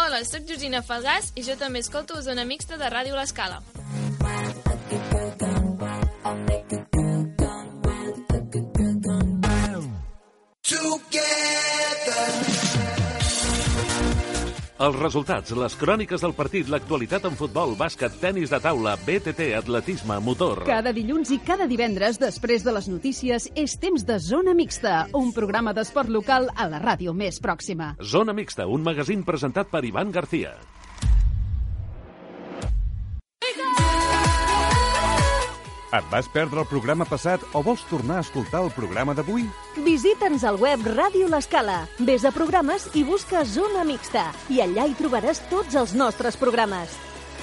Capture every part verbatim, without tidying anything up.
Hola, sóc Georgina Falgàs i jo també escolto Zona Mixta de Ràdio L'Escala. Els resultats, les cròniques del partit, l'actualitat en futbol, bàsquet, tenis de taula, B T T, atletisme, motor... Cada dilluns i cada divendres, després de les notícies, és temps de Zona Mixta, un programa d'esport local a la ràdio més pròxima. Zona Mixta, un magazín presentat per Ivan García. Et vas perdre el programa passat o vols tornar a escoltar el programa d'avui? Visita'ns al web Ràdio L'Escala. Ves a programes i busca Zona Mixta. I allà hi trobaràs tots els nostres programes.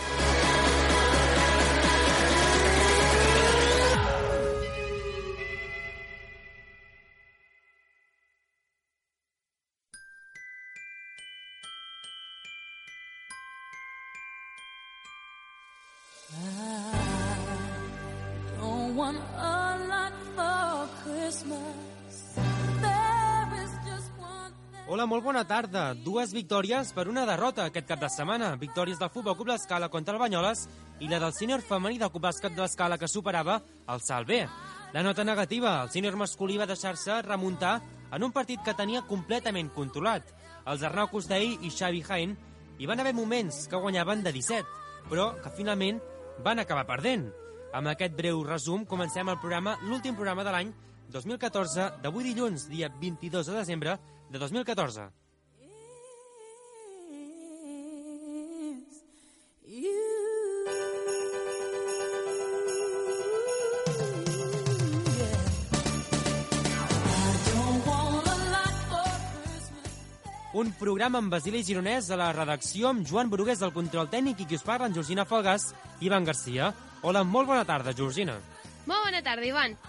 Hola, molt bona tarda. Dues victòries per una derrota aquest cap de setmana. Victòries del Futbol Club L'Escala contra el Banyoles i la del sènior femení del Club Bàsquet de l'Escala que superava el Salt B. La nota negativa, el sènior masculí va deixar-se remuntar en un partit que tenia completament controlat. Els Arnau Costell i Xavi Jaén hi van haver moments que guanyaven de disset, però que finalment van acabar perdent. Amb aquest breu resum comencem el programa, l'últim programa de l'any dos mil catorze, d'avui dilluns, dia vint-i-dos de desembre de dos mil catorze. Un programa amb Basili Gironès a la redacció, amb Joan Brugués del control tècnic i qui us parla, en Georgina Falgàs i Ivan García. Hola, molt bona tarda, Georgina. Molt bona tarda, Ivan.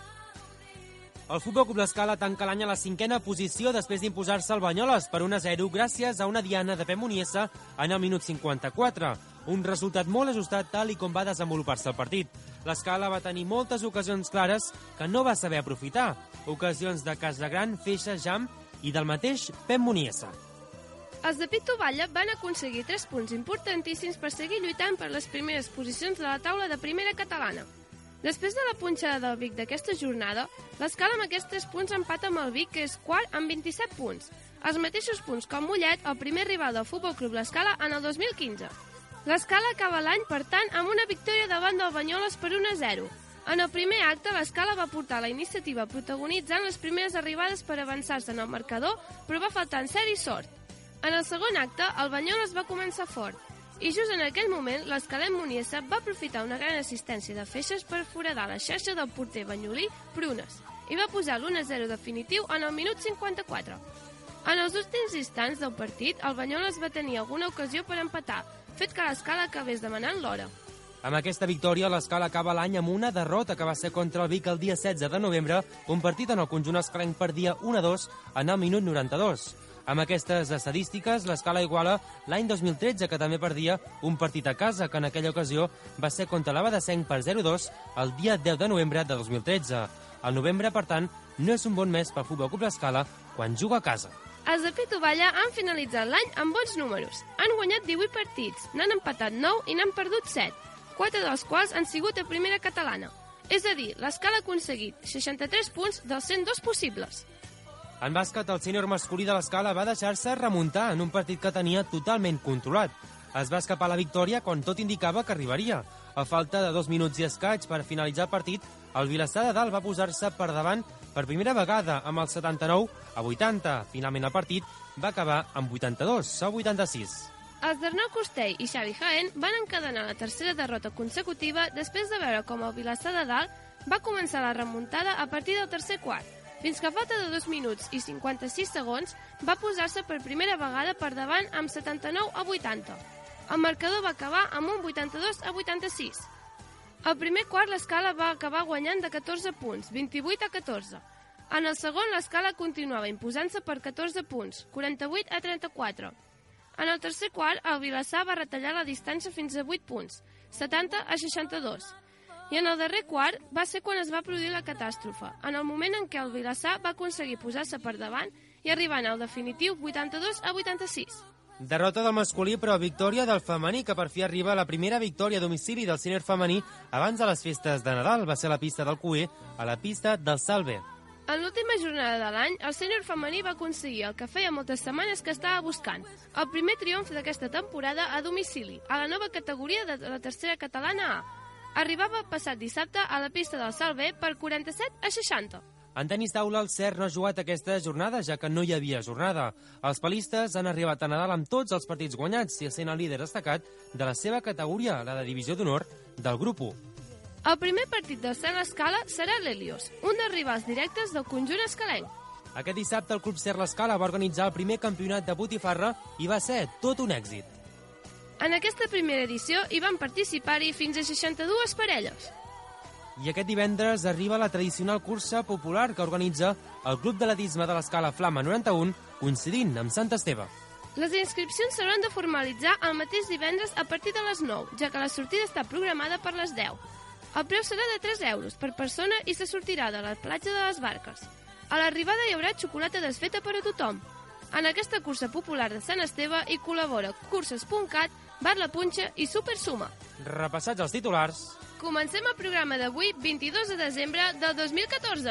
El Futbol Club L'Escala tanca l'any a la cinquena posició després d'imposar-se al Banyoles per un a zero gràcies a una diana de Pep Muniesa en el minut cinquanta-quatre. Un resultat molt ajustat tal i com va desenvolupar-se el partit. L'Escala va tenir moltes ocasions clares que no va saber aprofitar. Ocasions de Casagran, Feixa, Jam i del mateix Pep Muniesa. Els de Pitu Valla van aconseguir tres punts importantíssims per seguir lluitant per les primeres posicions de la taula de primera catalana. Després de la punxada del Vic d'aquesta jornada, l'Escala amb aquests tres punts empata amb el Vic, que és quart amb vint-i-set punts. Els mateixos punts com Mollet, el primer rival del Futbol Club L'Escala en el dos mil quinze. L'Escala acaba l'any, per tant, amb una victòria davant del Banyoles per un a zero. En el primer acte, l'Escala va portar la iniciativa protagonitzant les primeres arribades per avançar-se en el marcador, però va faltar encert i sort. En el segon acte, el Banyoles va començar fort. I just en aquell moment, l'Escalet Muniesa va aprofitar una gran assistència de Feixes per foradar la xarxa del porter banyolí Prunes i va posar l'u a zero definitiu en el minut cinquanta-quatre. En els últims instants del partit, el Banyoles va tenir alguna ocasió per empatar, fet que l'Escala acabés demanant l'hora. Amb aquesta victòria, l'Escala acaba l'any amb una derrota que va ser contra el Vic el dia setze de novembre, un partit en el conjunt escalenc perdia un a dos en el minut noranta-dos. Amb aquestes estadístiques, l'Escala iguala l'any dos mil tretze, que també perdia un partit a casa, que en aquella ocasió va ser contra l'Abadesenc per zero a dos el dia deu de novembre de dos mil tretze. El novembre, per tant, no és un bon mes pel Futbol Club L'Escala quan juga a casa. Els de Pitu Valla han finalitzat l'any amb bons números. Han guanyat divuit partits, n'han empatat nou i n'han perdut set, quatre dels quals han sigut a primera catalana. És a dir, l'Escala ha aconseguit seixanta-tres punts dels cent dos possibles. En bàsquet, el sènior masculí de l'Escala va deixar-se remuntar en un partit que tenia totalment controlat. Es va escapar la victòria quan tot indicava que arribaria. A falta de dos minuts i escaig per finalitzar el partit, el Vilassar de Dalt va posar-se per davant per primera vegada amb el setanta-nou a vuitanta. Finalment el partit va acabar amb vuitanta-dos a vuitanta-sis. Els d'Arnau Costell i Xavi Jaén van encadenar la tercera derrota consecutiva després de veure com el Vilassar de Dalt va començar la remuntada a partir del tercer quart. Fins que a falta de dos minuts i cinquanta-sis segons va posar-se per primera vegada per davant amb setanta-nou a vuitanta. El marcador va acabar amb un vuitanta-dos a vuitanta-sis. Al primer quart l'Escala va acabar guanyant de catorze punts, vint-i-vuit a catorze. En el segon l'Escala continuava imposant-se per catorze punts, quaranta-vuit a trenta-quatre. En el tercer quart el Vilassar va retallar la distància fins a vuit punts, setanta a seixanta-dos. I en el darrer quart va ser quan es va produir la catàstrofe, en el moment en què el Vilassar va aconseguir posar-se per davant i arribant al definitiu vuitanta-dos a vuitanta-sis. Derrota del masculí, però victòria del femení, que per fi arriba a la primera victòria a domicili del sènior femení abans de les festes de Nadal. Va ser a la pista del Cué, a la pista del Salve. En l'última jornada de l'any, el sènior femení va aconseguir el que feia moltes setmanes que estava buscant, el primer triomf d'aquesta temporada a domicili, a la nova categoria de la tercera catalana A. Arribava passat dissabte a la pista del Salve per quaranta-set a seixanta. En tenis taula, el C E R no ha jugat aquesta jornada, ja que no hi havia jornada. Els palistes han arribat a Nadal amb tots els partits guanyats i sent el líder destacat de la seva categoria, la de divisió d'honor del grup u. El primer partit del C E R L'Escala serà l'Helios, un dels rivals directes del conjunt escalenc. Aquest dissabte el club C E R L'Escala va organitzar el primer campionat de botifarra i va ser tot un èxit. En aquesta primera edició hi van participar-hi fins a seixanta-dues parelles. I aquest divendres arriba la tradicional cursa popular que organitza el Club d'Atletisme de l'Escala Flama noranta-u, coincidint amb Sant Esteve. Les inscripcions s'hauran de formalitzar el mateix divendres a partir de les nou, ja que la sortida està programada per les deu. El preu serà de tres euros per persona i se sortirà de la platja de les Barques. A l'arribada hi haurà xocolata desfeta per a tothom. En aquesta cursa popular de Sant Esteve hi col·labora curses punt cat, Bar La Punxa i Supersuma. Repassats els titulars, comencem el programa d'avui, vint-i-dos de desembre del dos mil catorze.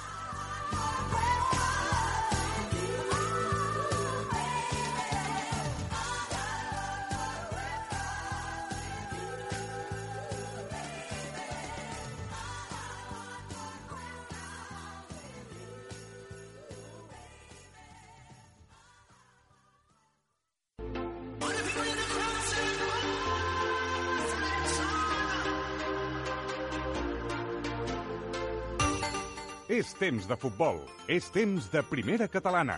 És temps de futbol. És temps de primera catalana.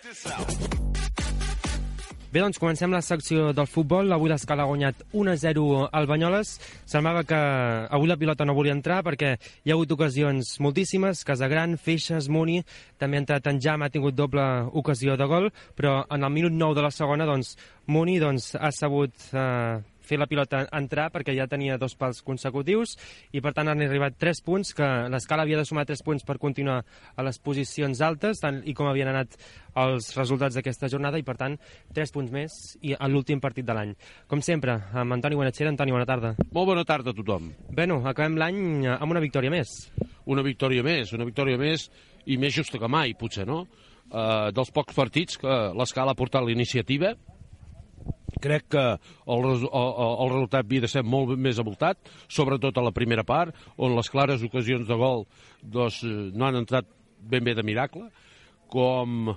Bé, doncs comencem la secció del futbol. Avui l'Escala ha guanyat un a zero al Banyoles. Semblava que avui la pilota no volia entrar perquè hi ha hagut ocasions moltíssimes. Casagran, Feixes, Muni, també ha entrat en Jam, ha tingut doble ocasió de gol, però en el minut nou de la segona, doncs, Muni doncs, ha sabut eh, fer la pilota entrar perquè ja tenia dos pals consecutius i per tant han arribat tres punts, que l'Escala havia de sumar tres punts per continuar a les posicions altes, tant i com havien anat els resultats d'aquesta jornada, i per tant tres punts més i a l'últim partit de l'any. Com sempre, amb Antoni Buenachera. Antoni, bona tarda. Molt bona tarda a tothom. Bé, no, acabem l'any amb una victòria més. Una victòria més, una victòria més i més justa que mai, potser, no? Uh, dels pocs partits que l'Escala ha portat l'iniciativa. Crec que el, el, el resultat havia de ser molt més avoltat, sobretot a la primera part, on les clares ocasions de gol doncs, no han entrat ben bé de miracle, com,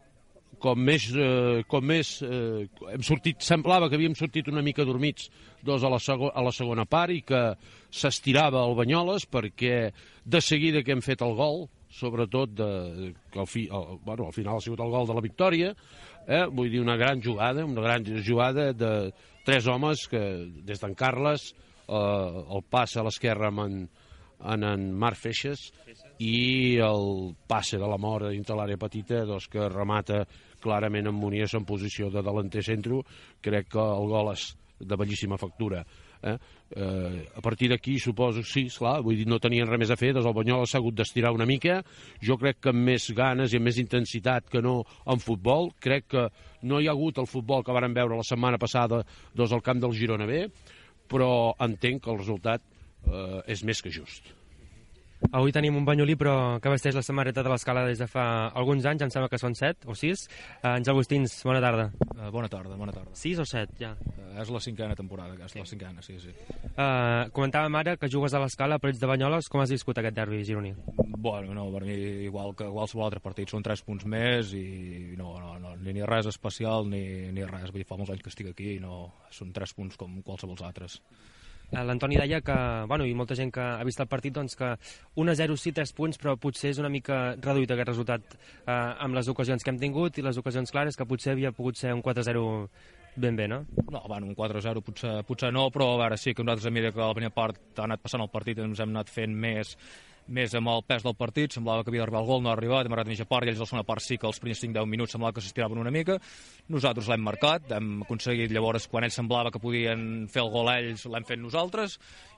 com més, eh, com més eh, hem sortit, semblava que havíem sortit una mica dormits doncs, a, la segon, a la segona part i que s'estirava el Banyoles perquè de seguida que hem fet el gol, sobretot de, que al, fi, el, bueno, al final ha sigut el gol de la victòria, eh? Vull dir, una gran jugada, una gran jugada de tres homes que des d'en Carles eh, el passa a l'esquerra amb en, en, en Marc Feixes i el passe de la mort dintre l'àrea petita doncs, que remata clarament en Munies en posició de delanter centro. Crec que el gol és de bellíssima factura. Eh? Eh, a partir d'aquí suposo, sí, esclar, vull dir, no tenien res més a fer, doncs el Banyoles s'ha hagut d'estirar una mica. Jo crec que amb més ganes i amb més intensitat que no en futbol. Crec que no hi ha hagut el futbol que vàrem veure la setmana passada doncs al camp del Girona B, però entenc que el resultat eh, és més que just. Avui tenim un banyolí, però que vesteix la samarreta de l'Escala des de fa alguns anys, em sembla que són set o sis. Uh, Àngel Agustins, bona tarda. Uh, bona tarda, bona tarda. Sis o set, ja? Uh, és la cinquena temporada, és la cinquena, sí, sí. Uh, comentàvem ara que jugues a l'Escala, però ets de Banyoles. Com has viscut aquest derbi gironí? Bueno, no, per mi igual que qualsevol altre partit, són tres punts més i no, no, no ni, ni res especial ni, ni res. Vull dir, fa molts anys que estic aquí i no, són tres punts com qualsevol altres. L'Antoni deia que, bueno, i molta gent que ha vist el partit, doncs que un a zero sí, tres punts, però potser és una mica reduït aquest resultat eh, amb les ocasions que hem tingut i les ocasions clares, que potser havia pogut ser un quatre a zero ben bé, no? No, bueno, un quatre a zero potser, potser no, però a veure, sí que nosaltres a mesura que la primera part ha anat passant el partit ens hem anat fent més més amb el pes del partit, semblava que havia d'arribar el gol, no ha arribat, hem arribat a mitja part, i ells a la segona part sí que els primers cinc deu minuts semblava que s'estiraven una mica, nosaltres l'hem marcat, hem aconseguit llavors, quan ells semblava que podien fer el gol ells, l'hem fet nosaltres,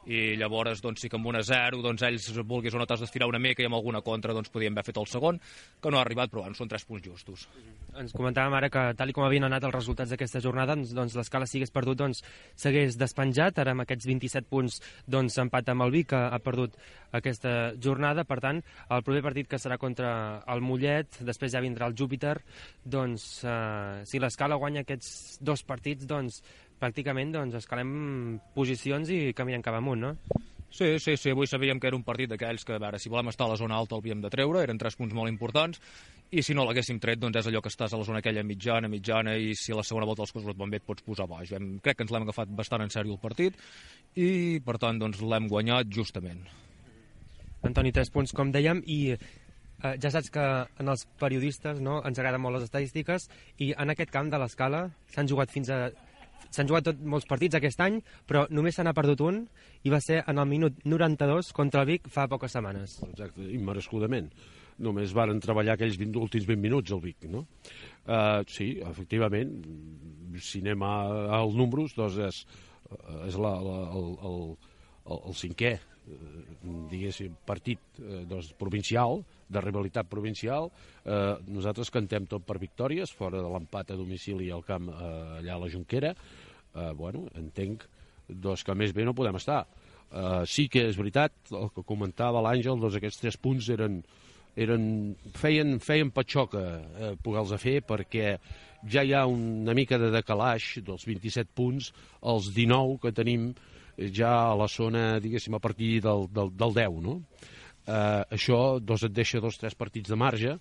i llavors doncs, sí que amb un a zero doncs, ells vulguis o no t'has d'estirar una mica i amb alguna contra doncs, podien haver fet el segon, que no ha arribat, però bueno, són tres punts justos. Ens comentàvem ara que, tal i com havien anat els resultats d'aquesta jornada, doncs l'Escala, si hagués perdut, doncs s'hagués despenjat. Ara amb aquests vint-i-set punts doncs s'empat amb el Vic, que ha perdut aquesta jornada. Per tant, el proper partit, que serà contra el Mollet, després ja vindrà el Júpiter, doncs eh, si l'Escala guanya aquests dos partits, doncs pràcticament doncs, escalem posicions i caminem cap amunt, no? Sí, sí, sí, avui sabíem que era un partit d'aquells que, a veure, si volem estar a la zona alta el havíem de treure, eren tres punts molt importants, i si no l'haguéssim tret, doncs és allò que estàs a la zona aquella mitjana, mitjana, i si a la segona volta les coses et van bé et pots posar baix. Hem, crec que ens l'hem agafat bastant en sèrio el partit, i per tant doncs l'hem guanyat justament. Antoni, tres punts, com dèiem, i eh, ja saps que en els periodistes no, ens agraden molt les estadístiques, i en aquest camp de l'Escala s'han jugat fins a S'han jugat tot, molts partits aquest any, però només se n'ha perdut un, i va ser en el minut noranta-dos contra el Vic fa poques setmanes. Exacte, immerescudament. Només varen treballar aquells vint, últims vint minuts al Vic, no? Uh, sí, efectivament, si anem a, als números, doncs és, és la, la, el, el, el, el cinquè, diguéssim, partit eh, doncs, provincial, de rivalitat provincial. Eh, nosaltres cantem tot per victòries, fora de l'empat a domicili al camp eh, allà a la Jonquera. Eh, bueno, entenc doncs, que més bé no podem estar. Eh, sí que és veritat, el que comentava l'Àngel, doncs aquests tres punts eren, eren, feien, feien patxoca eh, poder-los fer, perquè ja hi ha una mica de decalaix dels vint-i-set punts als dinou que tenim ja a la zona, diguéssim, a partir del, del, del deu, no? Eh, això doncs, et deixa dos o tres partits de marge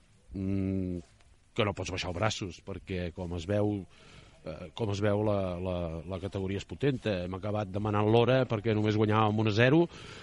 mmm, que no pots baixar els braços, perquè com es veu eh, com es veu la, la, la categoria és potent. Hem acabat demanant l'hora perquè només guanyàvem un a zero.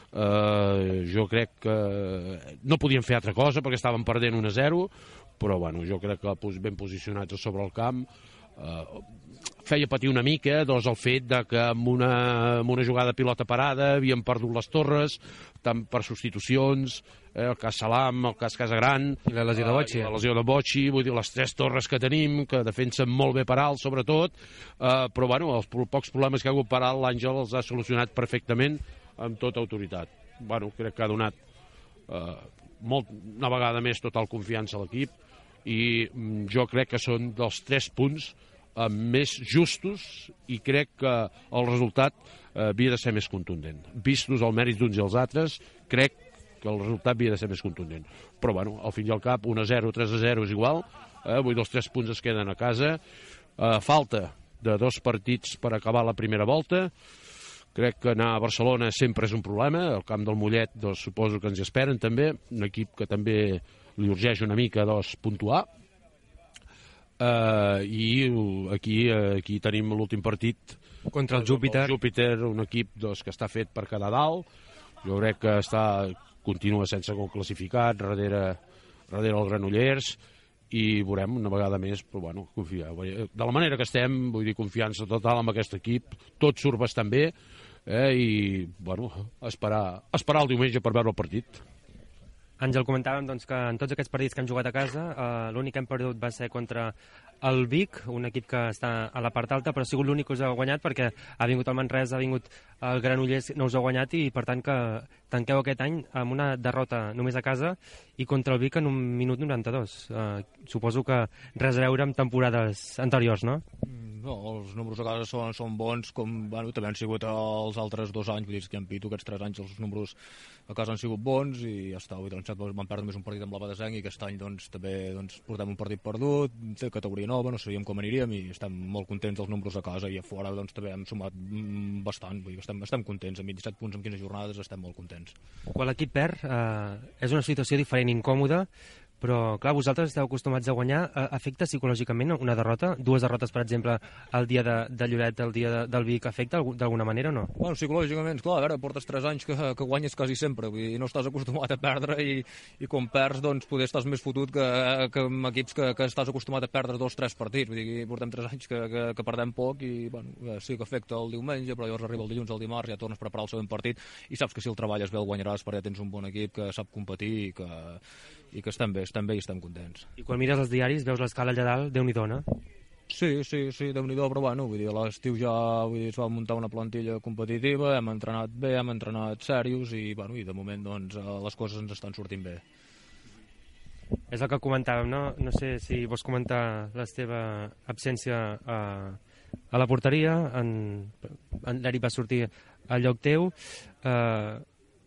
Eh, jo crec que no podíem fer altra cosa perquè estàvem perdent un a zero, però bueno, jo crec que ben posicionats a sobre el camp eh, feia patir una mica doncs, el fet de que amb una, amb una jugada de pilota parada havíem perdut les torres, tant per substitucions, eh, el cas Salam, el cas Casagran, i la lesió de Bocci. Eh, la lesió de Bocci, vull dir, les tres torres que tenim, que defensen molt bé per alt, sobretot, eh, però bueno, els pocs problemes que ha hagut per alt, l'Àngel els ha solucionat perfectament amb tota autoritat. Bueno, crec que ha donat eh, molt, una vegada més total confiança a l'equip, i mm, jo crec que són dels tres punts eh, més justos, i crec que el resultat eh, havia de ser més contundent. Vistos els mèrits d'uns i els altres, crec que el resultat havia de ser més contundent. Però, bueno, al fin i al cap, un a zero, tres a zero és igual, eh, vull dir, els tres punts es queden a casa. Eh, falta de dos partits per acabar la primera volta. Crec que anar a Barcelona sempre és un problema. El camp del Mollet, doncs, suposo que ens hi esperen també, un equip que també li urgeix una mica doncs, puntuar. Uh, i aquí, aquí tenim l'últim partit contra el Júpiter, el Júpiter, un equip doncs, que està fet per quedar dalt. Jo crec que està, continua sense gol classificat darrere, darrere el Granollers, i veurem una vegada més, però bueno, confiar. De la manera que estem, vull dir, confiança total amb aquest equip, tot surt bastant bé, eh, i bueno, esperar, esperar el diumenge per veure el partit. Àngel, comentàvem doncs, que en tots aquests partits que hem jugat a casa, eh, l'únic que hem perdut va ser contra el Vic, un equip que està a la part alta, però ha sigut l'únic que us ha guanyat, perquè ha vingut el Manresa, ha vingut el Granollers, no us ha guanyat, i per tant que tanqueu aquest any amb una derrota només a casa i contra el Vic en un minut noranta-dos. Eh, suposo que res a veure amb temporades anteriors, no? No, els números a casa són, són bons, com bueno, també han sigut els altres dos anys, vull dir que en Pitu aquests tres anys els números a casa han sigut bons, i ja està, vull dir, vam perdre només un partit amb la Badesenc, i aquest any doncs, també doncs, portem un partit perdut, té categoria nova, no sabíem com aniríem, i estem molt contents dels números a casa, i a fora doncs, també hem sumat bastant, vull dir, estem, estem contents, amb vint-i-set punts en quinze jornades estem molt contents. Quan l'equip perd, eh, és una situació diferent, incòmoda, però, clar, vosaltres esteu acostumats a guanyar. Afecta psicològicament una derrota? Dues derrotes, per exemple, el dia de, de Lloret, el dia de, del Vic, afecta d'alguna manera o no? Bueno, psicològicament, clar, a veure, portes tres anys que, que guanyes quasi sempre, vull dir, no estàs acostumat a perdre, i, i quan perds, doncs, poder estàs més fotut que, que amb equips que, que estàs acostumat a perdre dos o tres partits. Vull dir, portem tres anys que, que, que perdem poc, i, bueno, sí que afecta el diumenge, però llavors arriba el dilluns, el dimarts, ja tornes a preparar el següent partit, i saps que si el treballes bé el guanyaràs, perquè tens un bon equip que sap competir, i que, i que estem bé, estem bé i estem contents. I quan mires els diaris veus l'Escala allà dalt, Déu-n'hi-do, no? Sí, sí, sí, Déu-n'hi-do, però bueno, vull dir, a l'estiu ja vull dir, es va muntar una plantilla competitiva, hem entrenat bé, hem entrenat serios i, bueno, i de moment doncs, les coses ens estan sortint bé. És el que comentàvem, no? No sé si vols comentar la teva absència a, a la porteria, en, en l'Eric va sortir al lloc teu, eh,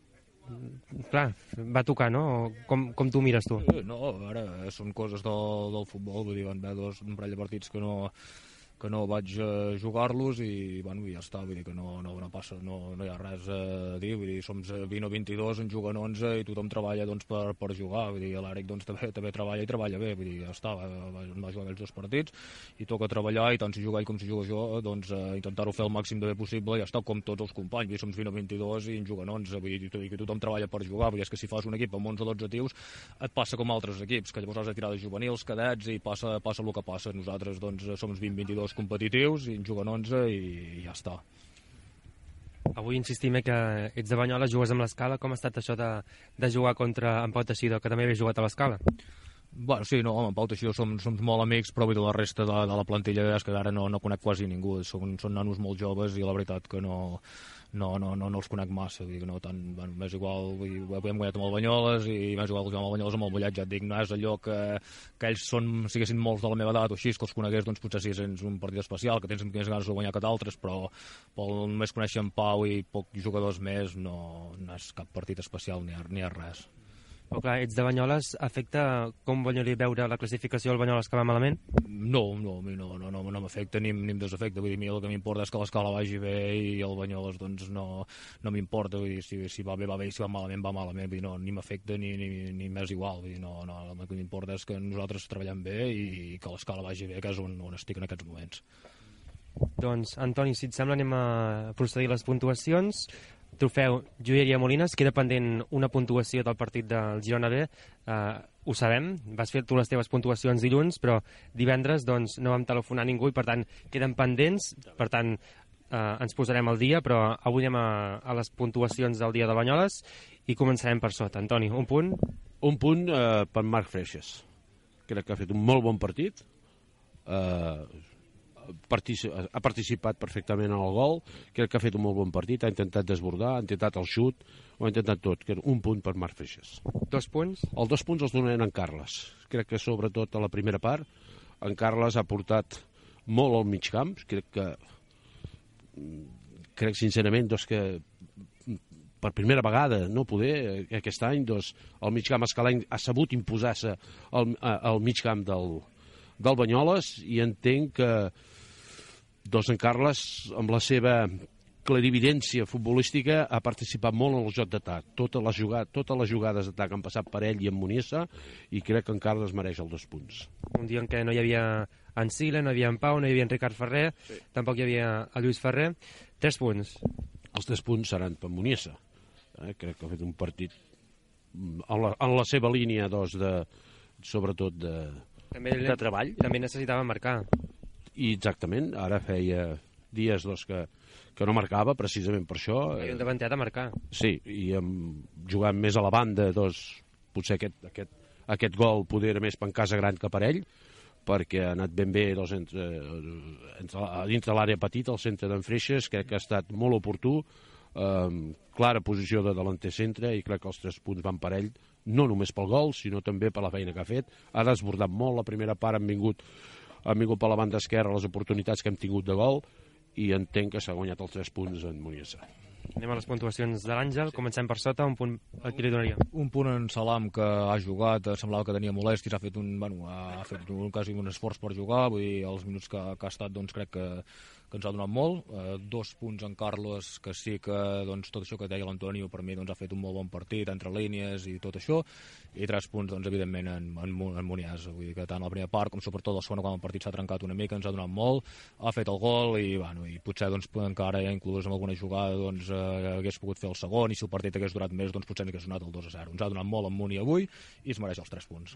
clar, va tocar, no? Com, com tu mires tu? No, ara són coses del, del futbol, vull dir, van haver dos, un parell de partits que no, que no vaig uh, jugar-los i, bueno, ja està, vull dir que no, no, no passa, no, no hi ha res a dir, vull dir, som vint o vint-i-dos, en juguen onze i tothom treballa doncs, per, per jugar, vull dir, l'Eric doncs, també, també treballa i treballa bé, vull dir, ja està, va, va, va jugar aquells dos partits i toca treballar i tant si juga ell com si juga jo, doncs uh, intentar-ho fer el màxim de bé possible i ja està, com tots els companys, vull dir, som vint o vint-i-dos i en juguen onze, vull dir, i que tothom treballa per jugar, vull dir, és que si fas un equip amb onze o dotze tios et passa com altres equips, que llavors has de tirar de juvenils, cadets i passa, passa el que passa, nosaltres doncs som vint o vint-i-dos competitius i en juguen onze i ja està. Avui insistim que ets de Banyoles, jugues amb l'Escala. Com ha estat això de, de jugar contra en Pau Teixidor, que també havia jugat a l'Escala? Bueno, sí, no, amb Pau Teixidor som, som molt amics, però de la resta de, de la plantilla és que ara no, no conec quasi ningú. Són, són nanos molt joves i la veritat que no, no, no, no, no els conec massa. Vull dir que no, tant, bueno, m'és igual, vull dir, hem guanyat amb el Banyoles i m'és igual jugar amb el Banyoles amb el Mollet, ja et dic, no és allò que, que ells són, siguessin molts de la meva edat o així, que els conegués, doncs potser sí, és un partit especial, que tens més ganes de guanyar que d'altres, però pel només conèixer en Pau i poc jugadors més no, no és cap partit especial ni, ni és res. Però clar, ets de Banyoles, afecta com Banyolí veure la classificació del Banyoles que va malament? No, no, a mi no, no, no, no m'afecta ni, ni em desafecta, vull dir, a mi el que m'importa és que l'Escala vagi bé i el Banyoles doncs no, no m'importa, vull dir, si, si va bé va bé i si va malament va malament, vull dir, no, ni m'afecta ni, ni, ni m'és igual, vull dir, no, no, el que m'importa és que nosaltres treballem bé i que l'Escala vagi bé, que és on, on estic en aquests moments. Doncs, Antoni, si et sembla anem a procedir les puntuacions. Trofeu Joieria Molines, queda pendent una puntuació del partit del Girona B, uh, ho sabem, vas fer tu les teves puntuacions dilluns, però divendres doncs, no vam telefonar a ningú i per tant queden pendents, per tant uh, ens posarem al dia, però avui anem a, a les puntuacions del dia de Banyoles i començarem per sota. Antoni, un punt? Un punt uh, per Marc Freixas, crec que ha fet un molt bon partit, uh, ha participat perfectament en el gol, crec que ha fet un molt bon partit, ha intentat desbordar, ha intentat el xut, ho ha intentat tot, que un punt per Marc Freixas. Dos punts? Els dos punts els donarem en Carles. Crec que sobretot a la primera part, en Carles ha portat molt al mig camp, crec que crec sincerament doncs, que per primera vegada, no poder, aquest any, doncs, el mig camp escalenc ha sabut imposar-se al, al mig camp del, del Banyoles i entenc que doncs en Carles, amb la seva clarividència futbolística, ha participat molt en el joc d'atac. Totes les jugades, totes les jugades d'atac han passat per ell i en Muniesa i crec que en Carles mereix els dos punts. Un dia en què no hi havia en Sila, no hi havia en Pau, no hi havia en Ricard Ferrer, sí. Tampoc hi havia el Lluís Ferrer. Tres punts. Els tres punts seran per Muniesa. Eh? Crec que ha fet un partit en la, en la seva línia, doncs, de, sobretot de, també de treball. També necessitava marcar. I exactament, ara feia dies doncs, que, que no marcava precisament per això. I un davanter de marcar. Sí, i amb, jugant més a la banda, doncs, potser aquest, aquest, aquest gol poder era més per en Casa Gran que per ell, perquè ha anat ben bé doncs, entre, entre, dintre l'àrea petita, al centre d'en Freixas, crec que ha estat molt oportú, eh, clara posició de delanter centre, i crec que els tres punts van per ell, no només pel gol, sinó també per la feina que ha fet. Ha desbordat molt, la primera part han vingut han vingut per la banda esquerra les oportunitats que hem tingut de gol i entenc que s'ha guanyat els tres punts en Muniesa. Anem a les puntuacions de l'Àngel, comencem per sota, un punt a qui li donaria? Un punt en Salam, que ha jugat, semblava que tenia molèsties, ha fet un, bueno, ha fet un, quasi un esforç per jugar, vull dir, els minuts que, que ha estat, doncs crec que, que ens ha donat molt. Eh, dos punts en Carlos, que sí que doncs, tot això que deia l'Antonio, per mi doncs, ha fet un molt bon partit, entre línies i tot això, i tres punts, doncs, evidentment, en, en, en Muniesa. Vull dir que tant la primera part com sobretot la segona, quan el partit s'ha trencat una mica, ens ha donat molt, ha fet el gol i, bueno, i potser doncs, encara ja inclús en alguna jugada doncs, eh, hagués pogut fer el segon i si el partit hagués durat més, doncs potser ens hagués donat el dos a zero. Ens ha donat molt en Muni avui i es mereix els tres punts.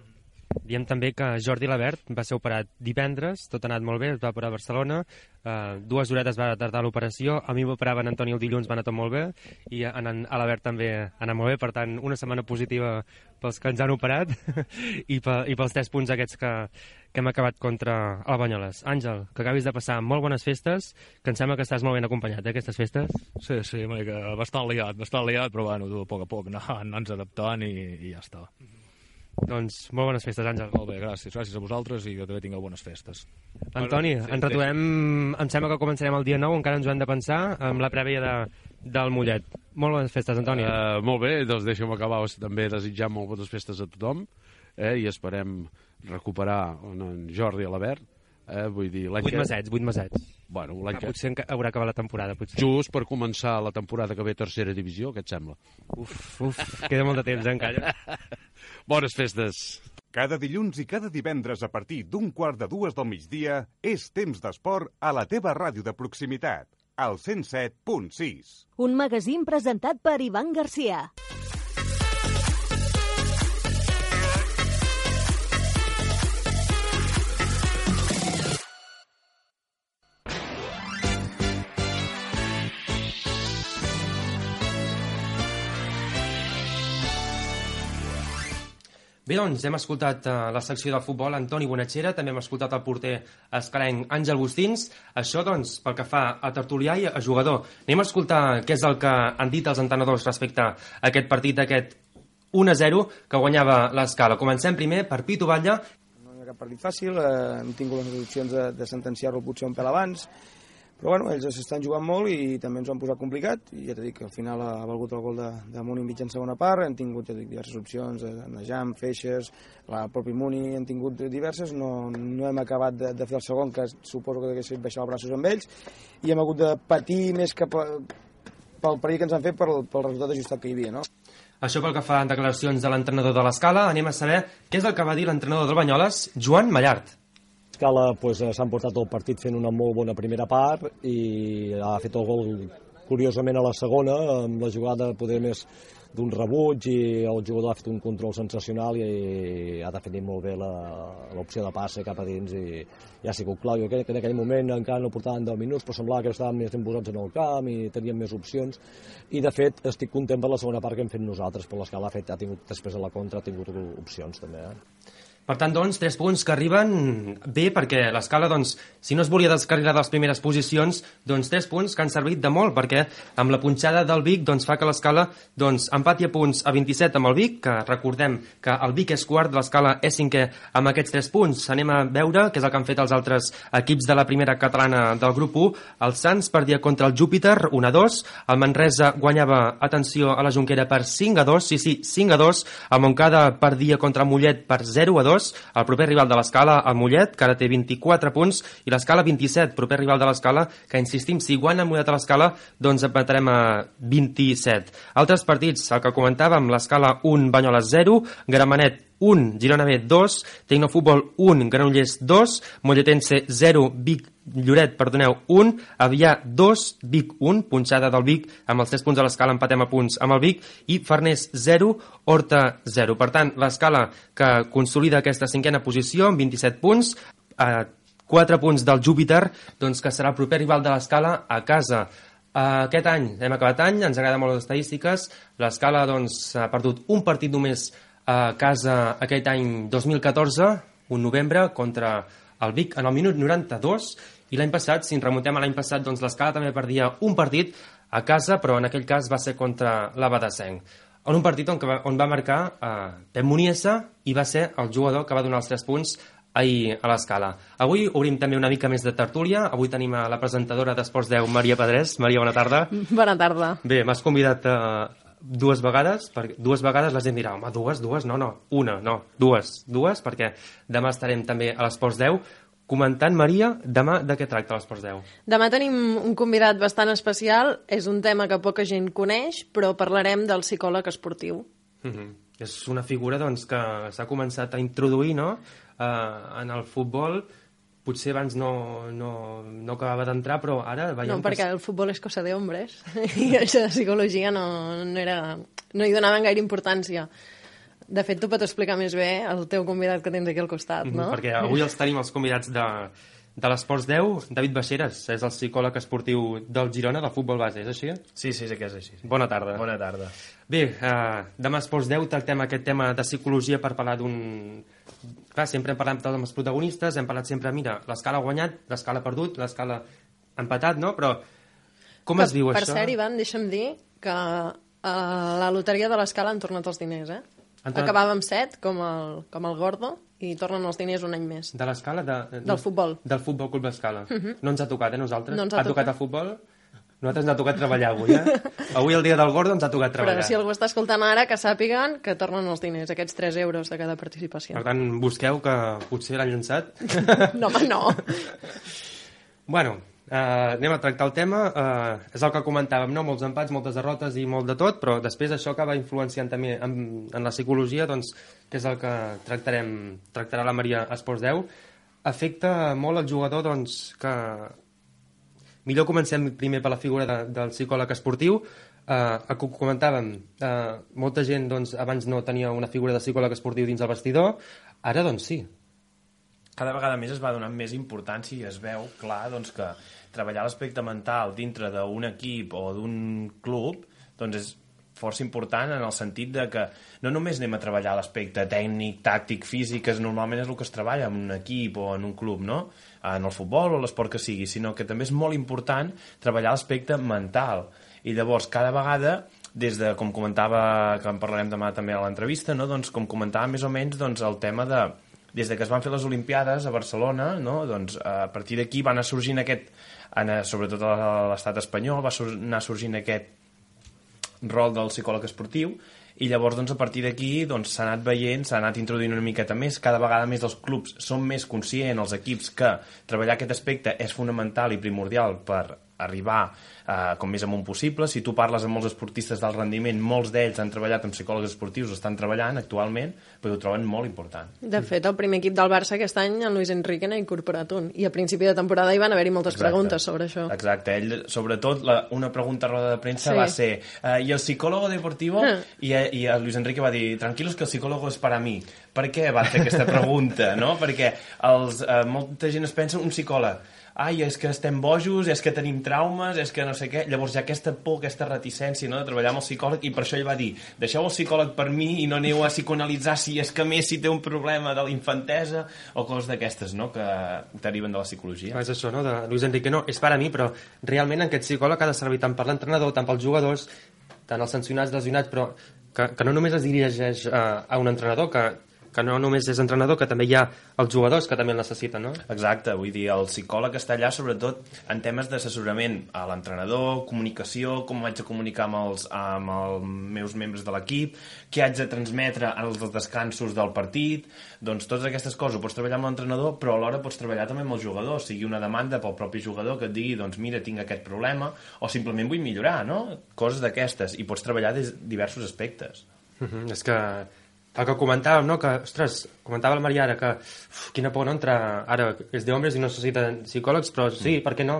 Diem també que Jordi Labert va ser operat divendres, tot ha anat molt bé, es va operar a Barcelona, uh, dues horetes va tardar l'operació, a mi m'operaven Antoni el dilluns, va anar tot molt bé, i a, a Labert també ha anat molt bé, per tant, una setmana positiva pels que ens han operat i, pe, i pels tres punts aquests que, que hem acabat contra el Banyoles. Àngel, que acabis de passar molt bones festes, que em sembla que estàs molt ben acompanyat, eh, aquestes festes. Sí, sí, una mica bastant liat, bastant liat, però bueno, tu, a poc a poc anar, anar-nos adaptant i, i ja està. Doncs molt bones festes, Àngel. Molt bé, gràcies, gràcies a vosaltres i que també tingueu bones festes. Antoni, bueno, sí, ens retrobem, sí. Em sembla que començarem el dia nou, encara ens ho hem de pensar, amb la prèvia de, del Mollet. Molt bones festes, Antoni. Uh, molt bé, doncs deixa'm acabar també desitjant molt bones festes a tothom, eh, i esperem recuperar en Jordi a l'Avert. Eh, vull dir, vuit que... mesets, vuit mesets. Bueno, ah, que... Potser haurà acabat la temporada, potser. Just per començar la temporada que ve tercera divisió, què et sembla? Uf, uf, queda molt de temps encara. Bones festes. Cada dilluns i cada divendres a partir d'un quart de dues del migdia és temps d'esport a la teva ràdio de proximitat, al cent set punt sis. Un magazín presentat per Ivan Garcia. Bé, doncs, hem escoltat uh, la secció de futbol Antoni Bonatxera, també hem escoltat el porter escalenc Àngel Bustins. Això, doncs, pel que fa a tertulià i a jugador. Anem a escoltar què és el que han dit els entrenadors respecte a aquest partit, aquest u a zero que guanyava l'Escala. Comencem primer per Pitu Batlle. No hi ha cap partit fàcil, eh, hem tingut les opcions de, de sentenciar-lo potser un pèl abans, però bueno, ells s'estan jugant molt i també ens ho han posat complicat, i ja t'he dit que al final ha valgut el gol de, de Muni mig en segona part, hem tingut ja dic, diverses opcions, Nejam, Feixes, el propi Muni, hem tingut diverses, no, no hem acabat de, de fer el segon, que suposo que haguéssim baixat els braços amb ells, i hem hagut de patir més que pel perill que ens han fet pel, pel resultat ajustat que hi havia, no? Això pel que fa a declaracions de l'entrenador de l'Escala, anem a saber què és el que va dir l'entrenador del Banyoles, Joan Mallart. Escala pues, s'han portat el partit fent una molt bona primera part i ha fet el gol curiosament a la segona, amb la jugada poder més d'un rebuig, i el jugador ha fet un control sensacional i ha definit molt bé l'opció de passe cap a dins i, i ha sigut clau. Jo crec que en aquell moment encara no portaven deu minuts, però semblava que estàvem més imposats en el camp i teníem més opcions, i de fet estic content per la segona part que hem fet nosaltres, però l'Escala ha, fet, ha tingut després de la contra ha tingut opcions també. Eh? Per tant, doncs, tres punts que arriben bé, perquè l'Escala, doncs, si no es volia descarrilar de les primeres posicions, doncs tres punts que han servit de molt, perquè amb la punxada del Vic doncs, fa que l'Escala doncs, empati a punts a vint-i-set amb el Vic, que recordem que el Vic és quart, l'Escala és cinquè amb aquests tres punts. Anem a veure què és el que han fet els altres equips de la primera catalana del grup u. El Sants perdia contra el Júpiter un a dos, el Manresa guanyava, atenció, a la Jonquera per cinc a dos, sí, sí, cinc a dos, el Montcada perdia contra el Mollet per zero a dos, el proper rival de l'Escala, el Mollet, que ara té vint-i-quatre punts, i l'Escala vint-i-set, proper rival de l'Escala, que insistim, si guanya el Mollet a l'Escala, doncs empatarem a vint-i-set. Altres partits, el que comentàvem, l'Escala un, Banyoles zero, Gramenet un, Girona B dos, Tecnofutbol un, Granollers dos, Molletense zero, Vic Lloret, perdoneu, un, Avià dos, Vic un, punxada del Vic, amb els tres punts de l'Escala empatem a punts amb el Vic, i Farners zero, Horta zero. Per tant, l'Escala que consolida aquesta cinquena posició amb vint-i-set punts, a quatre punts del Júpiter, doncs que serà el proper rival de l'Escala a casa. Aquest any, hem acabat any, ens agrada molt les estadístiques, l'Escala doncs, ha perdut un partit només a casa aquest any dos mil catorze, un novembre, contra el Vic en el minut noranta-dos, i l'any passat, si ens remuntem a l'any passat, doncs l'Escala també perdia un partit a casa, però en aquell cas va ser contra l'Abadassenc. En un partit on, on va marcar eh, Pep Muniesa, i va ser el jugador que va donar els tres punts ahir a l'Escala. Avui obrim també una mica més de tertúlia. Avui tenim a la presentadora d'Esports deu, Maria Pedrés. Maria, bona tarda. Bona tarda. Bé, m'has convidat a... dues vegades, perquè dues vegades la gent dirà, home, dues, dues, no, no, una, no, dues, dues, perquè demà estarem també a l'Esports deu comentant, Maria, demà de què tracta l'Esports deu? Demà tenim un convidat bastant especial, és un tema que poca gent coneix, però parlarem del psicòleg esportiu. Mm-hmm. És una figura doncs, que s'ha començat a introduir, no?, uh, en el futbol. Potser abans no, no, no acabava d'entrar, però ara veiem... No, perquè que... el futbol és cosa de hombres, i això de psicologia no, no, era, no hi donaven gaire importància. De fet, tu pots explicar més bé el teu convidat que tens aquí al costat, no? Mm-hmm, perquè avui els tenim els convidats de, de l'Esports deu. David Baixeras és el psicòleg esportiu del Girona, del futbol base, és així? Sí, sí, sí que és així. Bona tarda. Bona tarda. Bé, uh, demà a Esports deu tractem aquest tema de psicologia per parlar d'un... Clar, sempre hem parlat amb els protagonistes, hem parlat sempre, mira, l'escala ha guanyat, l'escala ha perdut, l'escala ha empatat, no? Però com que, es viu per això? Per cert, Ivan, deixa'm dir que a la loteria de l'escala han tornat els diners, eh? Han tornat... Acabàvem set, com el, com el Gordo, i tornen els diners un any més. De l'escala? De, de, del futbol. Del futbol club d'escala. Uh -huh. No ens ha tocat, eh, nosaltres? No ens ha, ha tocat el futbol? Nosaltres ens ha tocat treballar avui, eh? Avui, el dia del Gordo, ens ha tocat treballar. Però si algú està escoltant ara, que sàpiguen que tornen els diners, aquests tres euros de cada participació. Per tant, busqueu que potser l'han llançat. No, home, no. Bueno, uh, anem a tractar el tema. Uh, és el que comentàvem, no? Molts empats, moltes derrotes i molt de tot, però després això acaba influenciant també en, en la psicologia, doncs, que és el que tractarem, tractarà la Maria a Esports deu. Afecta molt el jugador, doncs, que... Millor comencem primer per la figura de, del psicòleg esportiu. Uh, el que comentàvem, uh, molta gent doncs, abans no tenia una figura de psicòleg esportiu dins el vestidor, ara doncs sí. Cada vegada més es va donant més importància i es veu clar doncs, que treballar l'aspecte mental dintre d'un equip o d'un club doncs és força important en el sentit de que no només anem a treballar l'aspecte tècnic, tàctic, físic, que normalment és el que es treballa en un equip o en un club, no? En el futbol o l'esport que sigui, sinó que també és molt important treballar l'aspecte mental. I llavors, cada vegada, des de, com comentava, que en parlarem demà també a l'entrevista, no? Doncs, com comentava més o menys doncs, el tema de... Des de que es van fer les Olimpiades a Barcelona, no? Doncs, a partir d'aquí va anar sorgint aquest... Anar, sobretot a l'estat espanyol, va anar sorgint aquest rol del psicòleg esportiu, i llavors doncs, a partir d'aquí doncs, s'ha anat veient, s'ha anat introduint una miqueta més, cada vegada més els clubs són més conscients, els equips, que treballar aquest aspecte és fonamental i primordial per arribar eh, com més amunt possible. Si tu parles amb molts esportistes del rendiment, molts d'ells han treballat amb psicòlegs esportius, estan treballant actualment, però ho troben molt important. De fet, el primer equip del Barça aquest any, en Luis Enrique, n'ha incorporat un, i a principi de temporada hi van haver-hi moltes Exacte. preguntes sobre això. Exacte, ell, sobretot, la, una pregunta a roda de premsa sí. va ser eh, i el psicòlogo deportivo? Ah. I, i el Luis Enrique va dir, tranquilos que el psicòlogo és per a mi. Per què va fer aquesta pregunta? No? Perquè els, eh, molta gent es pensa un psicòleg, ai, és que estem bojos, és que tenim traumes, és que no sé què. Llavors hi ha aquesta por, aquesta reticència, no?, de treballar amb el psicòleg, i per això ell va dir, deixeu el psicòleg per mi i no aneu a psicoanalitzar si és que més si té un problema de la infantesa o coses d'aquestes, no?, que deriven de la psicologia. És això, no?, de Luis Enrique, no, és per a mi, però realment aquest psicòleg ha de servir tant per l'entrenador, tant pels jugadors, tant els sancionats, lesionats, però que, que no només es dirigeix a, a un entrenador, que que no només és entrenador, que també hi ha els jugadors que també el necessiten, no? Exacte, vull dir, el psicòleg està allà sobretot en temes d'assessorament a l'entrenador, comunicació, com haig de comunicar amb els, amb els meus membres de l'equip, què haig de transmetre en els descansos del partit, doncs totes aquestes coses ho pots treballar amb l'entrenador, però alhora pots treballar també amb el jugador, sigui una demanda pel propi jugador que et digui, doncs mira, tinc aquest problema, o simplement vull millorar, no? Coses d'aquestes, i pots treballar des de diversos aspectes. Uh-huh, és que el que comentàvem, no?, que, ostres, comentava la Maria ara que, uf, quina por, no?, entre, ara és de homes i no necessiten psicòlegs, però sí, mm. per què no?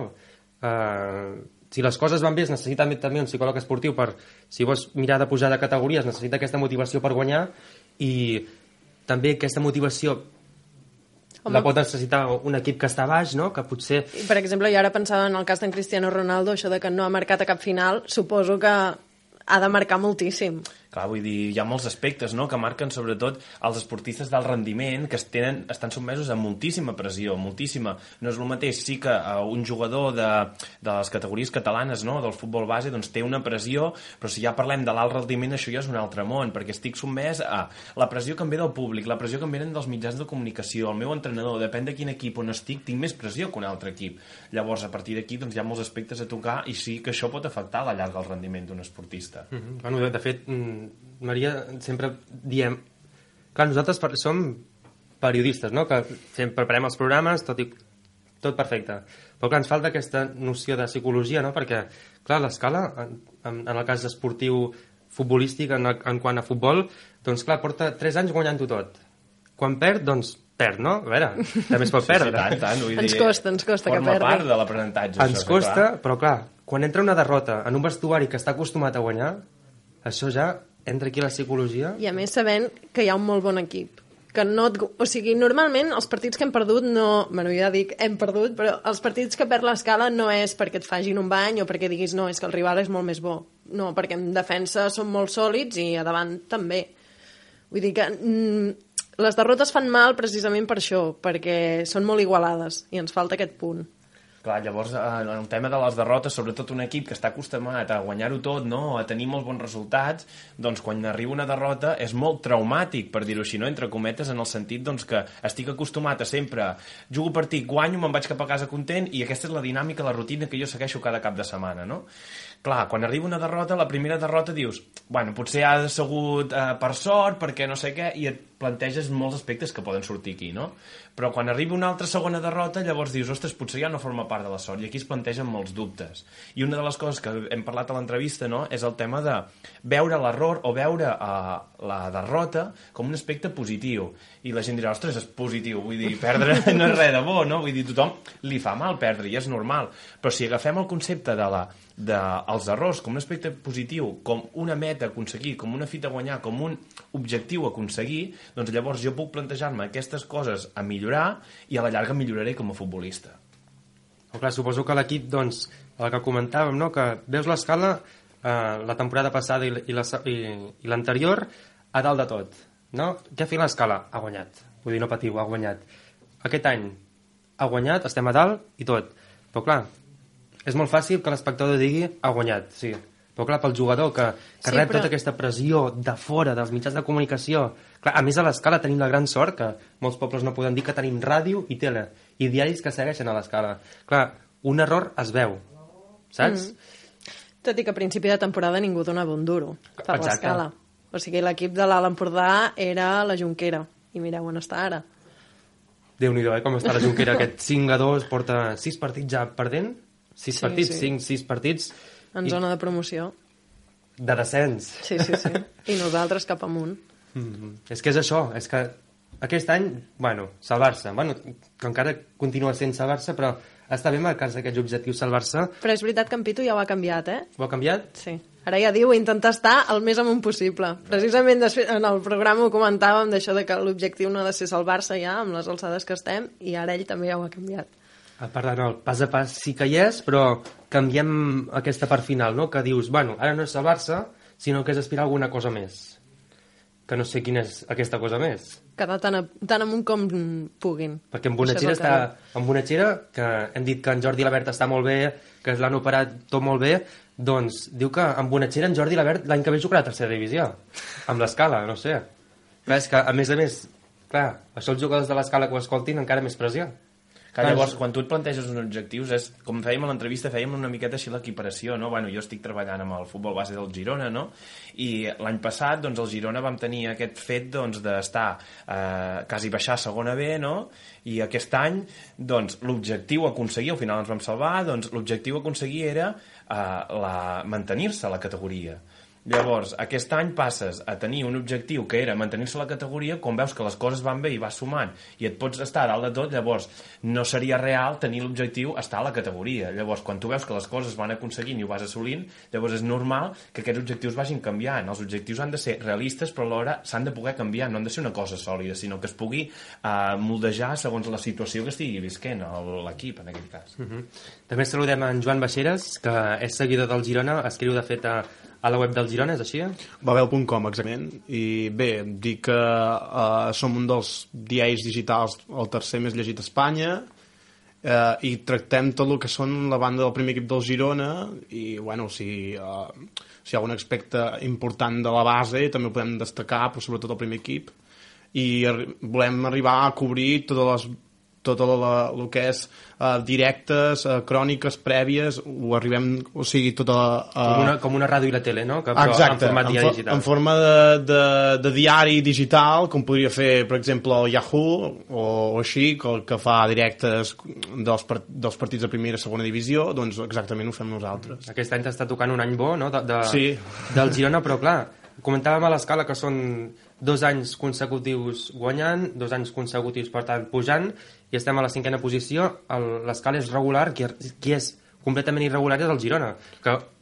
Uh, si les coses van bé es necessita també un psicòleg esportiu per, si vols mirar de pujar de categories, necessita aquesta motivació per guanyar, i també aquesta motivació Home. la pot necessitar un equip que està baix, no?, que potser... Per exemple, jo ara pensava en el cas d'en Cristiano Ronaldo, això de que no ha marcat a cap final, suposo que ha de marcar moltíssim. Clar, vull dir, hi ha molts aspectes, no?, que marquen sobretot els esportistes del rendiment, que tenen, estan sotmesos a moltíssima pressió, moltíssima. No és el mateix, sí que un jugador de, de les categories catalanes, no?, del futbol base, doncs té una pressió, però si ja parlem de l'alt rendiment, això ja és un altre món, perquè estic sotmès a la pressió que em ve del públic, la pressió que em venen dels mitjans de comunicació, el meu entrenador, depèn de quin equip on estic, tinc més pressió que un altre equip. Llavors, a partir d'aquí, doncs, hi ha molts aspectes a tocar, i sí que això pot afectar a la llarga el rendiment d'un esportista. Mm-hmm. Bueno, de, de fet, Maria, sempre diem... Clar, nosaltres som periodistes, no?, que sempre preparem els programes, tot i tot perfecte. Però clar, ens falta aquesta noció de psicologia, no?, perquè, clar, l'escala, en, en el cas esportiu futbolístic, en, en quant a futbol, doncs clar, porta tres anys guanyant-ho tot. Quan perd, doncs perd, no? A veure, també es pot perdre. Sí, sí, tant, tant, vull dir, ens costa, ens costa que perdi. Forma part de l'aprenentatge. Ens costa, clar. Però clar, quan entra una derrota en un vestuari que està acostumat a guanyar, això ja entra aquí la psicologia... I a més sabent que hi ha un molt bon equip. Que no et... O sigui, normalment els partits que hem perdut no... Bueno, ja dic, hem perdut, però els partits que perd l'Escala no és perquè et facin un bany o perquè diguis no, és que el rival és molt més bo. No, perquè en defensa són molt sòlids i a davant també. Vull dir que mm, les derrotes fan mal precisament per això, perquè són molt igualades i ens falta aquest punt. Clar, llavors, en el tema de les derrotes, sobretot un equip que està acostumat a guanyar-ho tot, no?, a tenir molts bons resultats, doncs quan arriba una derrota és molt traumàtic, per dir-ho així, no?, entre cometes, en el sentit doncs, que estic acostumat a sempre jugo partit, guanyo, me'n vaig cap a casa content, i aquesta és la dinàmica, la rutina que jo segueixo cada cap de setmana, no? Clar, quan arriba una derrota, la primera derrota dius, bueno, potser ha sigut eh, per sort, perquè no sé què, i et planteges molts aspectes que poden sortir aquí, no? Però quan arriba una altra segona derrota, llavors dius, ostres, potser ja no forma part de la sort, i aquí es plantegen molts dubtes. I una de les coses que hem parlat a l'entrevista, no?, és el tema de veure l'error o veure eh, la derrota com un aspecte positiu. I la gent dirà, ostres, és positiu, vull dir, perdre no és res de bo, no? Vull dir, tothom li fa mal perdre, i és normal. Però si agafem el concepte de la dels errors com un aspecte positiu, com una meta a aconseguir, com una fita a guanyar, com un objectiu a aconseguir, doncs llavors jo puc plantejar-me aquestes coses a millorar i a la llarga milloraré com a futbolista. Oh, clar, suposo que l'equip, doncs, el que comentàvem, no?, que veus l'Escala eh, la temporada passada i, i, la, i, i l'anterior a dalt de tot, no? Què ha fet l'Escala? Ha guanyat. Vull dir, no patiu, ha guanyat. Aquest any ha guanyat, estem a dalt i tot. Però clar, és molt fàcil que l'espectador digui ha guanyat, sí. Però clar, pel jugador que, que sí, rep però... tota aquesta pressió de fora, dels mitjans de comunicació... Clar, a més a l'Escala tenim la gran sort que molts pobles no poden dir que tenim ràdio i tele i diaris que segueixen a l'Escala. Clar, un error es veu, saps? Mm. Tot i que a principi de temporada ningú donava un duro per Exacte. l'Escala. O sigui, l'equip de l'Alt Empordà era la Jonquera. I mireu on està ara. Déu-n'hi-do, eh, com està la Jonquera. Aquest cinc a dos porta sis partits ja perdent. sis Sí, partits, sí. cinc, sis partits. En I... zona de promoció. De descens. Sí, sí, sí. I nosaltres cap amunt. Mm-hmm. És que és això, és que aquest any, bueno, salvar-se. Bueno, que encara continua sent salvar-se, però està bé marcar-se aquests objectius, salvar-se. Però és veritat que en Pitu ja ho ha canviat, eh? Ho ha canviat? Sí. Ara ja diu intentar estar el més amunt possible. Precisament després, en el programa ho comentàvem d'això de que l'objectiu no ha de ser salvar-se ja amb les alçades que estem, i ara ell també ja ho ha canviat. A part de, no, el pas a pas sí que hi és, però canviem aquesta part final, no? Que dius, bueno, ara no és salvar-se, sinó que és aspirar a alguna cosa més. Que no sé quina és aquesta cosa més. Quedar tan, a, tan amunt com puguin. Perquè en Bonatxera està... En Bonatxera, que hem dit que en Jordi Labert està molt bé, que l'han operat tot molt bé, doncs diu que en Bonatxera en Jordi Labert l'any que ve jugarà a tercera divisió. Amb l'Escala, no sé. Clar, és que, a més a més, clar, això els jugadors de l'Escala que ho escoltin encara més pressió. Clar, llavors, quan tu et planteges uns objectius, és, com fèiem a l'entrevista, fèiem una miqueta així l'equiparació, no? Bueno, jo estic treballant amb el futbol base del Girona, no? I l'any passat, doncs, el Girona vam tenir aquest fet, doncs, d'estar eh, quasi baixar a segona B, no? I aquest any, doncs, l'objectiu a aconseguir, al final ens vam salvar, doncs, l'objectiu a aconseguir era eh, la, mantenir-se a la categoria. Llavors, aquest any passes a tenir un objectiu que era mantenir-se a la categoria, quan veus que les coses van bé i vas sumant i et pots estar a dalt de tot, llavors no seria real tenir l'objectiu estar a la categoria. Llavors, quan tu veus que les coses van aconseguint i ho vas assolint, llavors és normal que aquests objectius vagin canviant. Els objectius han de ser realistes, però alhora s'han de poder canviar, no han de ser una cosa sòlida, sinó que es pugui eh, moldejar segons la situació que estigui visquent l'equip, en aquell cas. Uh-huh. També saludem en Joan Baixeres, que és seguidor del Girona, escriu de fet a a la web del Girona, és així? babel punt com, exactament. I bé, dir que uh, som un dels diaris digitals, el tercer més llegit a Espanya, uh, i tractem tot el que són la banda del primer equip del Girona, i, bueno, si, uh, si hi ha un aspecte important de la base, també ho podem destacar, però sobretot el primer equip, i arri- volem arribar a cobrir totes les tot el, el que és uh, directes, uh, cròniques prèvies, ho arribem, o sigui, tota la... Uh... Com, una, com una ràdio i la tele, no? Que, Exacte, en format en, diari for, digital. en forma de, de, de diari digital, com podria fer, per exemple, el Yahoo, o, o així, que, que fa directes dels, part, dels partits de primera i segona divisió, doncs exactament ho fem nosaltres. Aquest any t'està tocant un any bo, no?, de, de, sí. del Girona, però clar, comentàvem a l'Escala que són dos anys consecutius guanyant, dos anys consecutius, per tant, pujant, i estem a la cinquena posició. El, l'Escala és regular, qui, qui és completament irregular és el Girona, que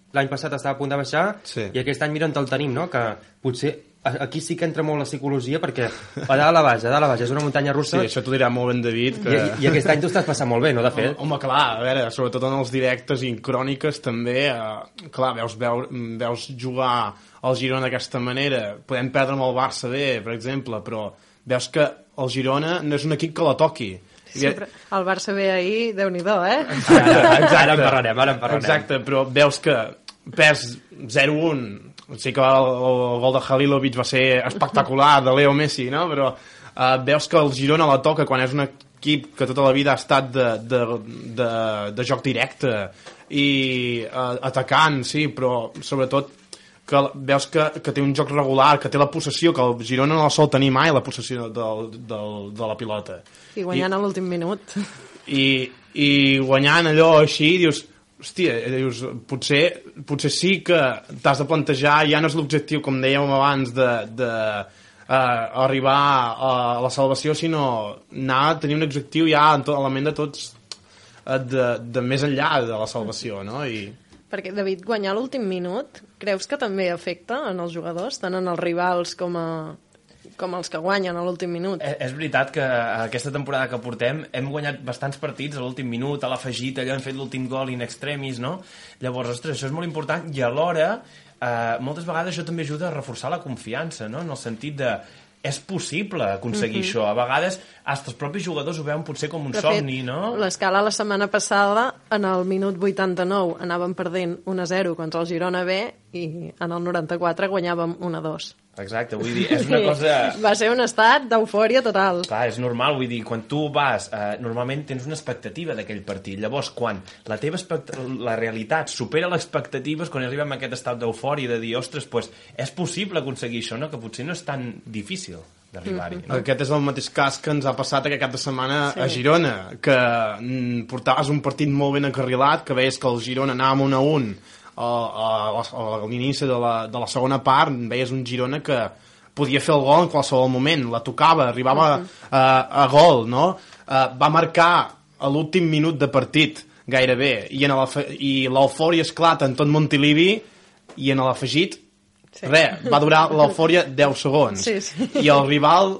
l'any passat estava a punt de baixar sí. i aquest any mira on el tenim, no? Que potser aquí sí que entra molt la psicologia perquè a dalt a baix, a dalt a baix, és una muntanya russa. Sí, això t'ho dirà molt ben David. Que... I, I aquest any t'ho estàs passant molt bé, no, de fet? Home, clar, a veure, sobretot en els directes i cròniques també, eh, clar, veus, veus, veus jugar el Girona d'aquesta manera, podem perdre amb el Barça bé, per exemple, però veus que el Girona no és un equip que la toqui. Sí, però el Barça ve ahir, Déu-n'hi-do, eh? Exacte, ara en parlarem, ara en parlarem. Exacte, però veus que pers zero un, sí que el, el gol de Halilovic va ser espectacular, de Leo Messi, no? Però uh, veus que el Girona la toca quan és un equip que tota la vida ha estat de, de, de, de joc directe i uh, atacant, sí, però sobretot que veus que, que té un joc regular, que té la possessió, que el Girona no la sol tenir mai, la possessió del, del, de la pilota. I guanyant I, a l'últim minut. I, I guanyant allò així, dius, hòstia, dius, potser, potser sí que t'has de plantejar, ja no és l'objectiu, com dèiem abans, de, de uh, arribar a la salvació, sinó anar a tenir un objectiu ja en, tot, en la ment de tots uh, de, de més enllà de la salvació, no? I... Perquè, David, guanyar l'últim minut, creus que també afecta en els jugadors, tant en els rivals com, a, com els que guanyen a l'últim minut? És, és veritat que aquesta temporada que portem hem guanyat bastants partits a l'últim minut, a l'afegit, allò hem fet l'últim gol in extremis, no? Llavors, ostres, això és molt important i alhora, eh, moltes vegades això també ajuda a reforçar la confiança, no? En el sentit de... és possible aconseguir uh-huh. això. A vegades, fins els propis jugadors ho veuen potser com un de somni, fet, no? L'Escala la setmana passada, en el minut vuitanta-nou, anàvem perdent un a zero contra el Girona B i en el noranta-quatre guanyàvem un a dos. Exacte, vull dir, és una cosa... Va ser un estat d'eufòria total. Clar, és normal, vull dir, quan tu vas, eh, normalment tens una expectativa d'aquell partit. Llavors, quan la teva expect... la realitat supera l'expectativa és quan arribem a aquest estat d'eufòria de dir, ostres, pues, és possible aconseguir això, no? Que potser no és tan difícil d'arribar-hi. Mm-hmm. No? Aquest és el mateix cas que ens ha passat aquest cap de setmana sí. a Girona, que mm, portaves un partit molt ben acarrilat, que veies que el Girona anava un a un a, a, a l'inici de la, de la segona part, veies un Girona que podia fer el gol en qualsevol moment, la tocava, arribava uh-huh. a, a gol, no? Uh, va marcar a l'últim minut de partit gairebé, i, en i l'eufòria esclata en tot Montilivi, i en l'afegit sí. res, va durar l'eufòria deu segons. Sí, sí. I el rival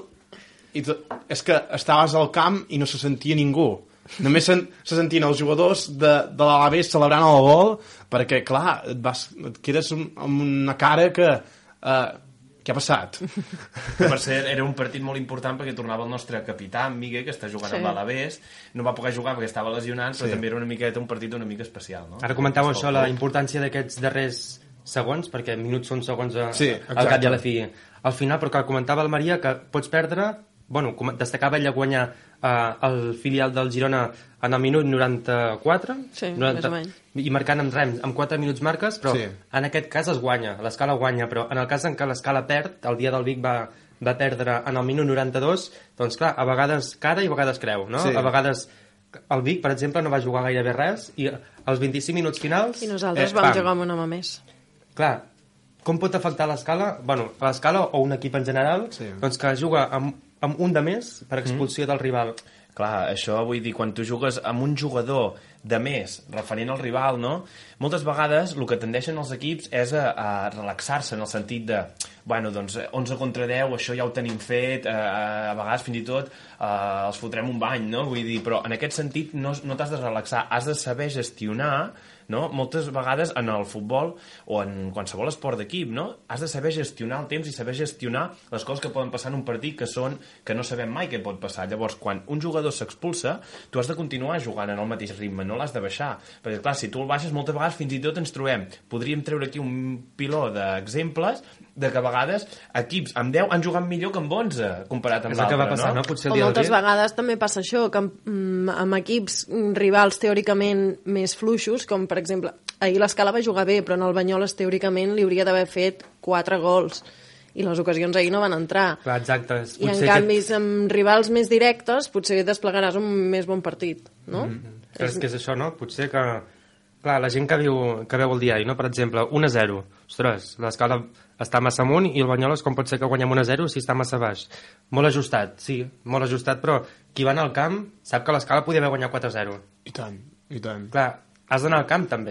i to, és que estaves al camp i no se sentia ningú. Només se, se sentien els jugadors de, de l'Alavés celebrant el gol, perquè, clar, et, vas, et quedes amb una cara que... Uh, què ha passat? Que per cert, era un partit molt important perquè tornava el nostre capità, Miguel, que està jugant sí. amb l'Alavés. No va poder jugar perquè estava lesionat, però sí. també era una miqueta un partit una mica especial, no? Ara comentàveu això, la importància d'aquests darrers segons, perquè minuts són segons a, sí, al cap i a la fi. Al final, però que comentava el Maria, que pots perdre... Bueno, destacava ella guanyar uh, el filial del Girona en el minut noranta-quatre. Sí, noranta, més o menys. I marcant amb rems, amb quatre minuts marques, però sí. en aquest cas es guanya, l'Escala guanya, però en el cas en què l'Escala perd, el dia del Vic va, va perdre en el minut noranta-dos, doncs clar, a vegades cara i a vegades creu, no? Sí. A vegades el Vic, per exemple, no va jugar gairebé res, i als vint-i-cinc minuts finals... I nosaltres eh, vam jugar amb un home més. Clar, com pot afectar l'Escala? Bueno, l'Escala o un equip en general, sí. doncs que juga amb, amb un de més per expulsió mm. del rival. Clar, això vull dir, quan tu jugues amb un jugador de més, referent al rival, no? Moltes vegades el que tendeixen els equips és a, a relaxar-se en el sentit de, bueno, doncs onze contra deu, això ja ho tenim fet, a, a vegades fins i tot uh, els fotrem un bany, no? Vull dir, però en aquest sentit no, no t'has de relaxar, has de saber gestionar, no? Moltes vegades en el futbol o en qualsevol esport d'equip, no? Has de saber gestionar el temps i saber gestionar les coses que poden passar en un partit que són que no sabem mai què pot passar. Llavors, quan un jugador s'expulsa, tu has de continuar jugant en el mateix ritme, no l'has de baixar. Perquè, clar, si tu el baixes, moltes vegades fins i tot ens trobem. Podríem treure aquí un piló d'exemples de que a vegades equips amb deu han jugat millor que amb onze, comparat amb l'altre, no? Passar, no? Potser o moltes vegades també passa això, que amb, amb equips rivals teòricament més fluixos, com per exemple, ahir l'Escala va jugar bé, però en el Banyoles teòricament li hauria d'haver fet quatre gols i les ocasions ahir no van entrar. Clar, exacte. I en canvi, que... amb rivals més directes, potser desplegaràs un més bon partit, no? Mm-hmm. És... que és això, no? Potser que... Clar, la gent que viu, que veu el diari, no? Per exemple, un a zero. Ostres, l'Escala està massa amunt i el Banyoles com pot ser que guanyem un a zero si està massa baix? Molt ajustat, sí, molt ajustat, però qui va anar al camp sap que l'Escala podia haver guanyat quatre a zero. I tant, i tant. Clar, has d'anar al camp també.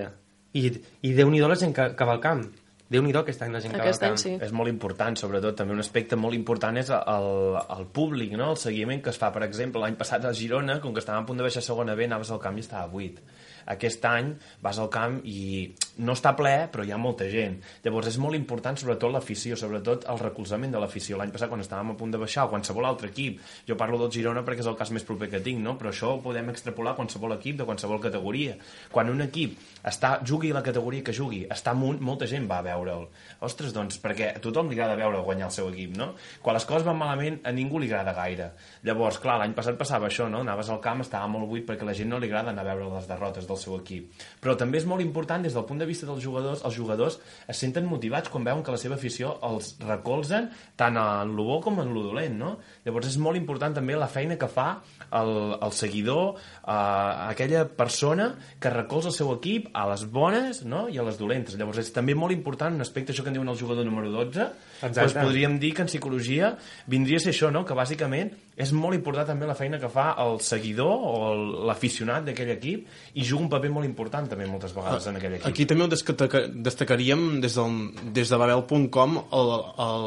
i, i Déu-n'hi-do la gent que, que va al camp. Déu-n'hi-do aquest any la gent que Aquest va al any camp. sí. És molt important, sobretot, també un aspecte molt important és el, el públic, no? El seguiment que es fa. Per exemple, l'any passat a Girona, com que estàvem a punt de baixar a segona B, anaves al camp i estava buit. Aquest any vas al camp i no està ple, però hi ha molta gent. Llavors és molt important, sobretot l'afició, sobretot el recolzament de l'afició. L'any passat, quan estàvem a punt de baixar, o qualsevol altre equip, jo parlo del Girona perquè és el cas més proper que tinc, no? Però això ho podem extrapolar a qualsevol equip de qualsevol categoria. Quan un equip està, jugui la categoria que jugui, està amunt, molta gent va a veure'l. Ostres, doncs, perquè a tothom li agrada veure guanyar el seu equip, no? Quan les coses van malament, a ningú li agrada gaire. Llavors, clar, l'any passat passava això, no? Anaves al camp, estava molt buit perquè a la gent no li agrada anar a veure les derrotes del seu equip. Però també és molt important des del punt de vista dels jugadors, els jugadors es senten motivats quan veuen que la seva afició els recolzen tant en lo bo com en lo dolent, no? Llavors és molt important també la feina que fa el, el seguidor, eh, aquella persona que recolza el seu equip a les bones, no? I a les dolentes. Llavors és també molt important un aspecte, això que en diuen el jugador número dotze, doncs podríem dir que en psicologia vindria a ser això, no? Que bàsicament és molt important també la feina que fa el seguidor o l'aficionat d'aquell equip i juga un paper molt important també moltes vegades en aquell equip. Aquí també ho destaca, destacaríem des, del, des de babel punt com el, el,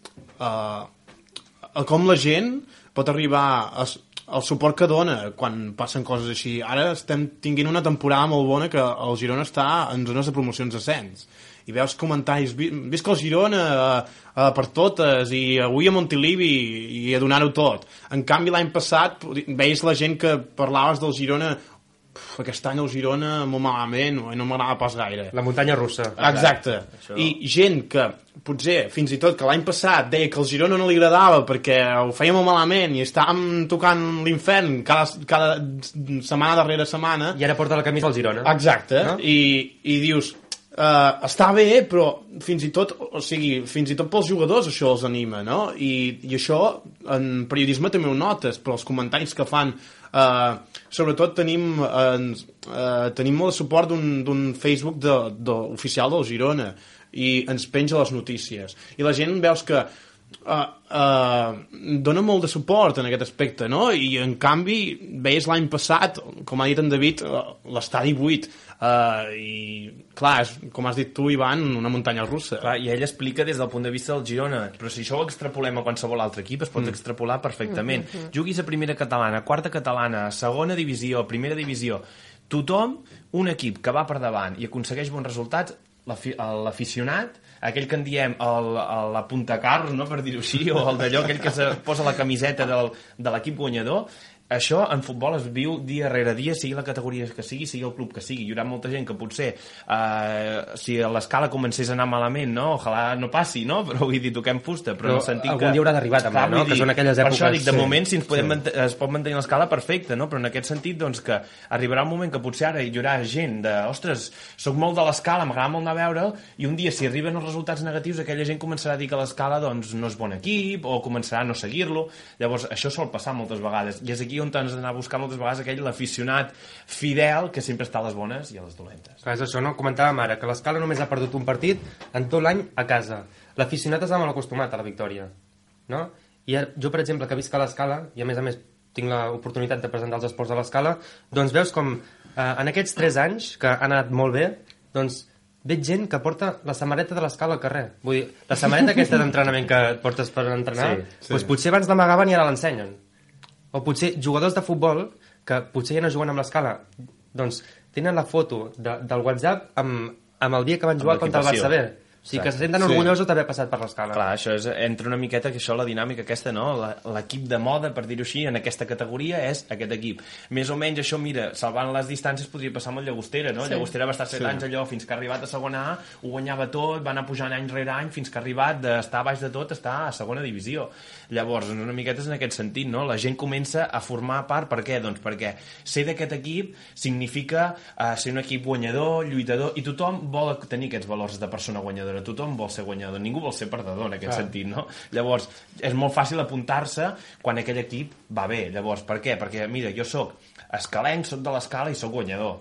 el, el com la gent pot arribar a, el suport que dona quan passen coses així. Ara estem tinguent una temporada molt bona que el Girona està en zones de promocions d'ascens i veus comentaris, visca el Girona uh, uh, per totes i avui a Montilivi i, i a donar-ho tot. En canvi l'any passat veies la gent que parlaves del Girona, uf, aquest any el Girona molt malament, no m'agrada pas gaire. La muntanya russa. Exacte. Això... I gent que potser fins i tot que l'any passat deia que el Girona no li agradava perquè ho feia molt malament i estàvem tocant l'infern cada, cada setmana darrere setmana. I ara porta la camisa al Girona. Exacte. No? I, i dius... Uh, està bé, però fins i tot, o sigui, fins i tot pels jugadors això els anima, no? I, i això en periodisme també ho notes, però els comentaris que fan, uh, sobretot tenim, uh, uh, tenim molt de suport d'un Facebook de, de, oficial del Girona i ens penja les notícies. I la gent veus que uh, uh, dona molt de suport en aquest aspecte, no? I en canvi, veies l'any passat, com ha dit en David, uh, l'estadi buit. Uh, i clar, és, com has dit tu, Ivan, una muntanya russa. Clar, i ell explica des del punt de vista del Girona, però si això ho extrapolem a qualsevol altre equip es pot mm. extrapolar perfectament. Mm -hmm. Juguis a primera catalana, quarta catalana, segona divisió, primera divisió, tothom, un equip que va per davant i aconsegueix bons resultats, l'aficionat, aquell que en diem el, el, la puntacarros, no, per dir-ho així, o el d'allò, aquell que se posa la camiseta del, de l'equip guanyador, això en futbol es viu dia rere dia, sigui la categoria que sigui, sigui el club que sigui. Hi haurà molta gent que potser, eh, si l'escala comencés a anar malament, no? Ojalà no passi, no? Però vull dir, toquem fusta. Però, però en el sentit algun que... dia haurà d'arribar també, clar, no? Dir, que són aquelles èpoques... Per això dic, de sí, moment, si ens podem sí. es pot mantenir l'escala, perfecte, no? Però en aquest sentit, doncs, que arribarà un moment que potser ara hi haurà gent de, ostres, soc molt de l'escala, m'agrada molt anar a veure'l, i un dia, si arriben els resultats negatius, aquella gent començarà a dir que l'escala, doncs, no és bon equip, o començarà a no seguir-lo. Llavors, això sol passar moltes vegades. I és aquí on has d'anar a buscar moltes vegades aquell l'aficionat fidel que sempre està a les bones i a les dolentes. Clar, és això, no? Comentàvem ara que l'Escala només ha perdut un partit en tot l'any a casa. L'aficionat està molt acostumat a la victòria, no? I jo, per exemple, que visc a l'Escala i a més a més tinc l'oportunitat de presentar els esports a l'Escala, doncs veus com eh, en aquests tres anys que han anat molt bé, doncs veig gent que porta la samarreta de l'Escala al carrer. Vull dir, la samarreta aquesta d'entrenament que portes per entrenar, sí, sí. Doncs potser abans l'amagaven i ara l'ensenyen. O potser jugadors de futbol que potser ja no juguen amb l'Escala, doncs tenen la foto de, del WhatsApp amb, amb el dia que van jugar contra el Barça B. O sigui, que se senten orgullosos sí. d'haver passat per l'Escala. Clar, això és, entra una miqueta que això, la dinàmica aquesta, no? L'equip de moda, per dir-ho així, en aquesta categoria és aquest equip. Més o menys això, mira, salvant les distàncies podria passar amb el Llagostera, no? Sí. Llagostera va estar set sí. anys allò fins que ha arribat a segona A, ho guanyava tot, va anar pujant any rere any fins que ha arribat d'estar baix de tot, estar a segona divisió. Llavors, una miqueta és en aquest sentit, no? La gent comença a formar part, per què? Doncs perquè ser d'aquest equip significa uh, ser un equip guanyador, lluitador, i tothom vol tenir aquests valors de persona guanyadora. Tothom vol ser guanyador, ningú vol ser perdedor en aquest Clar. sentit, no? Llavors, és molt fàcil apuntar-se quan aquell equip va bé. Llavors, per què? Perquè, mira, jo sóc escalenc, sóc de l'Escala i sóc guanyador.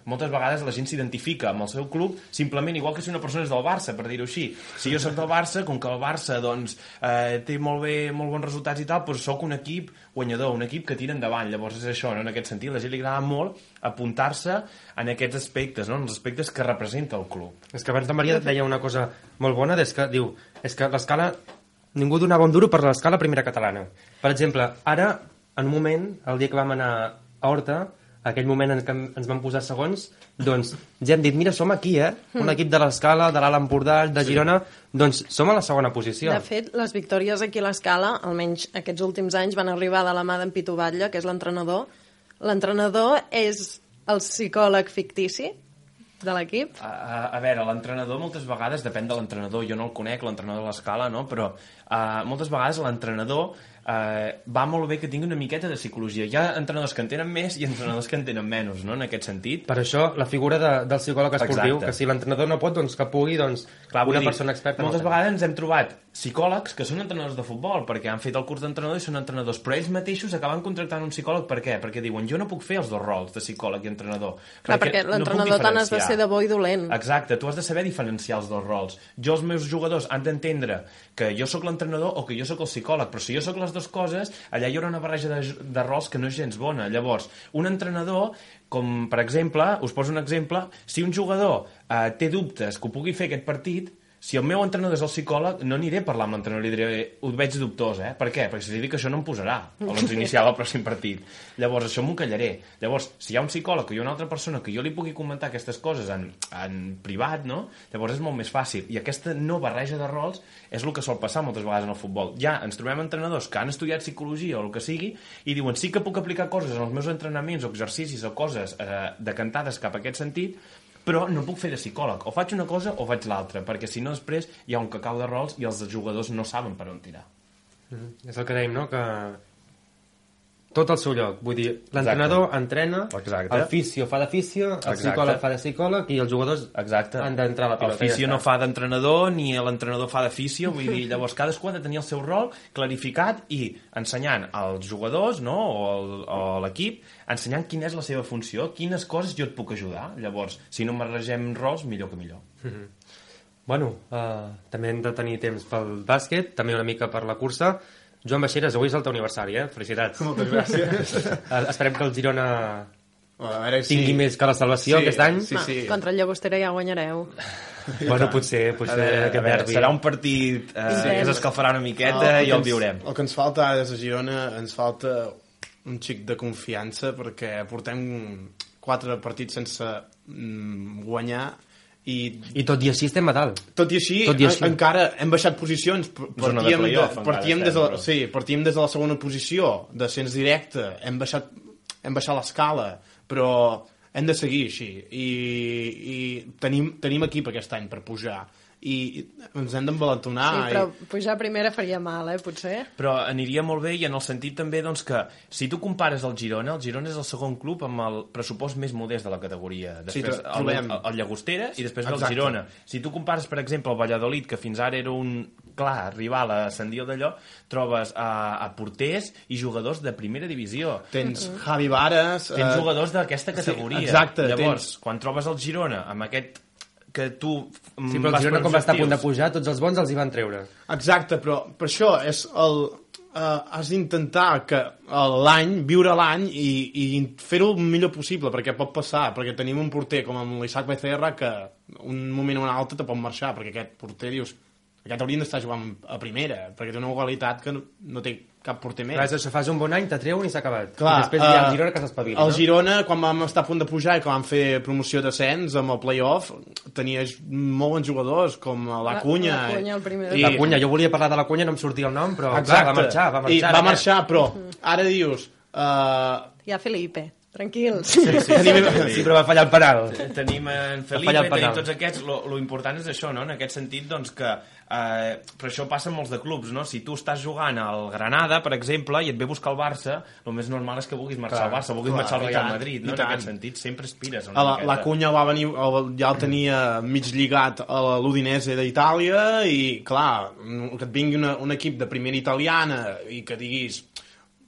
moltes vegades la gent s'identifica amb el seu club simplement igual que si una persona és del Barça, per dir-ho així. Si jo soc del Barça, com que el Barça doncs, eh, té molt bé, molt bons resultats i tal, doncs soc un equip guanyador, un equip que tira endavant. Llavors és això, no? En aquest sentit, la gent li agrada molt apuntar-se en aquests aspectes, no? En els aspectes que representa el club. És que abans la Maria deia una cosa molt bona, és que diu, és que l'escala, ningú donava un duro per l'escala primera catalana. Per exemple, ara, en un moment, el dia que vam anar a Horta, aquell moment en què ens vam posar segons, doncs ja hem dit, mira, som aquí, eh? Un equip de l'Escala, de l'Alt Empordà, de Girona, doncs som a la segona posició. De fet, les victòries aquí a l'Escala, almenys aquests últims anys, van arribar de la mà d'en Pitu Batlle, que és l'entrenador. L'entrenador és el psicòleg fictici de l'equip? A, a, a veure, l'entrenador moltes vegades, depèn de l'entrenador, jo no el conec, l'entrenador de l'Escala, no? Però uh, moltes vegades l'entrenador Uh, va molt bé que tingui una miqueta de psicologia. Hi ha entrenadors que en tenen més i entrenadors que en tenen menys, no?, en aquest sentit. Per això, la figura de, del psicòleg esportiu, Exacte. Que si l'entrenador no pot, doncs que pugui, doncs, Clar, una dir, persona experta... Moltes no vegades ens hem trobat psicòlegs que són entrenadors de futbol, perquè han fet el curs d'entrenador i són entrenadors, però ells mateixos acaben contractant un psicòleg. Per què? Perquè diuen, jo no puc fer els dos rols de psicòleg i entrenador. Clar, perquè, perquè l'entrenador no tant has de ser de bo i dolent. Exacte, tu has de saber diferenciar els dos rols. Jo, els meus jugadors han d'entendre que jo sóc l'entrenador o que jo sóc el psicòleg, però si jo sóc les dues coses, allà hi haurà una barreja de, de rols que no és gens bona. Llavors, un entrenador, com per exemple, us poso un exemple, si un jugador eh, té dubtes que ho pugui fer aquest partit, si el meu entrenador és el psicòleg, no aniré a parlar amb l'entrenador, li diré, ho veig dubtós, eh? Per què? Perquè si li dic que això no em posarà a l'onze inicial al pròxim partit. Llavors, això m'ho callaré. Llavors, si hi ha un psicòleg o hi ha una altra persona que jo li pugui comentar aquestes coses en, en privat, no? Llavors és molt més fàcil. I aquesta no barreja de rols és el que sol passar moltes vegades en el futbol. Ja ens trobem entrenadors que han estudiat psicologia o el que sigui i diuen, sí que puc aplicar coses en els meus entrenaments o exercicis o coses eh, decantades cap a aquest sentit, però no puc fer de psicòleg. O faig una cosa o faig l'altra, perquè si no després hi ha un cacau de rols i els jugadors no saben per on tirar. Mm-hmm. És el que dèiem, no?, que tot al seu lloc. Vull dir, l'entrenador entrena, Exacte. El fisio fa de fisio, el Exacte. Psicòleg fa de psicòleg i els jugadors Exacte. Han d'entrar a la pilota. El fisio no fa d'entrenador ni l'entrenador fa de fisio, vull dir, llavors cadascú ha de tenir el seu rol clarificat i ensenyant als jugadors, no?, o, el, o l'equip, ensenyant quina és la seva funció, quines coses jo et puc ajudar. Llavors, si no barregem rols, millor que millor. Mm-hmm. Bueno, uh, també hem de tenir temps pel bàsquet, també una mica per la cursa. Joan Baixeres, avui és el teu aniversari, eh? Felicitats. Moltes gràcies. Esperem que el Girona a veure, sí. tingui més que la salvació sí, aquest any. Sí, sí. Ah, contra el Llagostera ja guanyareu. Bueno, potser, potser veure, aquest derbi. Serà un partit eh, que s'escalfarà una miqueta no, i el viurem. El que ens falta des de Girona, ens falta un xic de confiança perquè portem quatre partits sense mm, guanyar I, I tot i així estem a dalt. Tot i així, tot i així. En, encara hem baixat posicions. Partíem, de, partíem, des de, sí, partíem des de la segona posició, descens directe, hem baixat, hem baixat l'escala, però hem de seguir així. I, i tenim, tenim equip aquest any per pujar. I ens hem d'envalentonar. Sí, però i... pujar primera faria mal, eh, potser. Però aniria molt bé i en el sentit també doncs, que si tu compares el Girona, el Girona és el segon club amb el pressupost més modest de la categoria. Després sí, el, el, el Llagostera i després el Girona. Si tu compares, per exemple, el Valladolid, que fins ara era un clar rival a ascendir d'allò, trobes a, a porters i jugadors de primera divisió. Tens Javi Varas... Tens uh... jugadors d'aquesta categoria. Sí, exacte. Llavors, tens... quan trobes el Girona amb aquest que tu sí, però el Girona com va estar a punt de pujar, tots els bons els hi van treure. Exacte, però per això és el, uh, has d'intentar que l'any, viure l'any i, i fer-ho el millor possible, perquè pot passar, perquè tenim un porter com amb l'Isaac Becerra que un moment o un altre te pot marxar, perquè aquest porter dius, aquest haurien d'estar jugant a primera, perquè té una qualitat que no, no té cap porter més. Clar, això, fas un bon any, te treuen i s'ha acabat. Clar, I després uh, hi ha el Girona que s'espavila. El no? Girona, quan vam estar a punt de pujar i quan vam fer promoció d'ascens amb el play-off, tenia molt bons jugadors, com l'Acunya. L'Acunya, el primer. I... L'Acunya, jo volia parlar de l'Acunya, no em sortia el nom, però clar, va marxar. Va marxar, I va marxar, però ara dius... Uh... Hi ha Felipe. Tranquils. Sí, sí, sí, tenim, sí, però va fallar el penal. Tenim en Felipe, tenim tots aquests. Lo, lo important és això, no? En aquest sentit, doncs, que eh, però això passa en molts de clubs, no? Si tu estàs jugant al Granada, per exemple, i et ve buscar el Barça, el més normal és que vulguis marxar clar, al Barça, vulguis clar, marxar al Real Madrid, no? En aquest sentit, sempre aspires. La, la Cunha va venir, ja el tenia mig lligat a l'Udinese d'Itàlia i, clar, que et vingui una, un equip de primera italiana i que diguis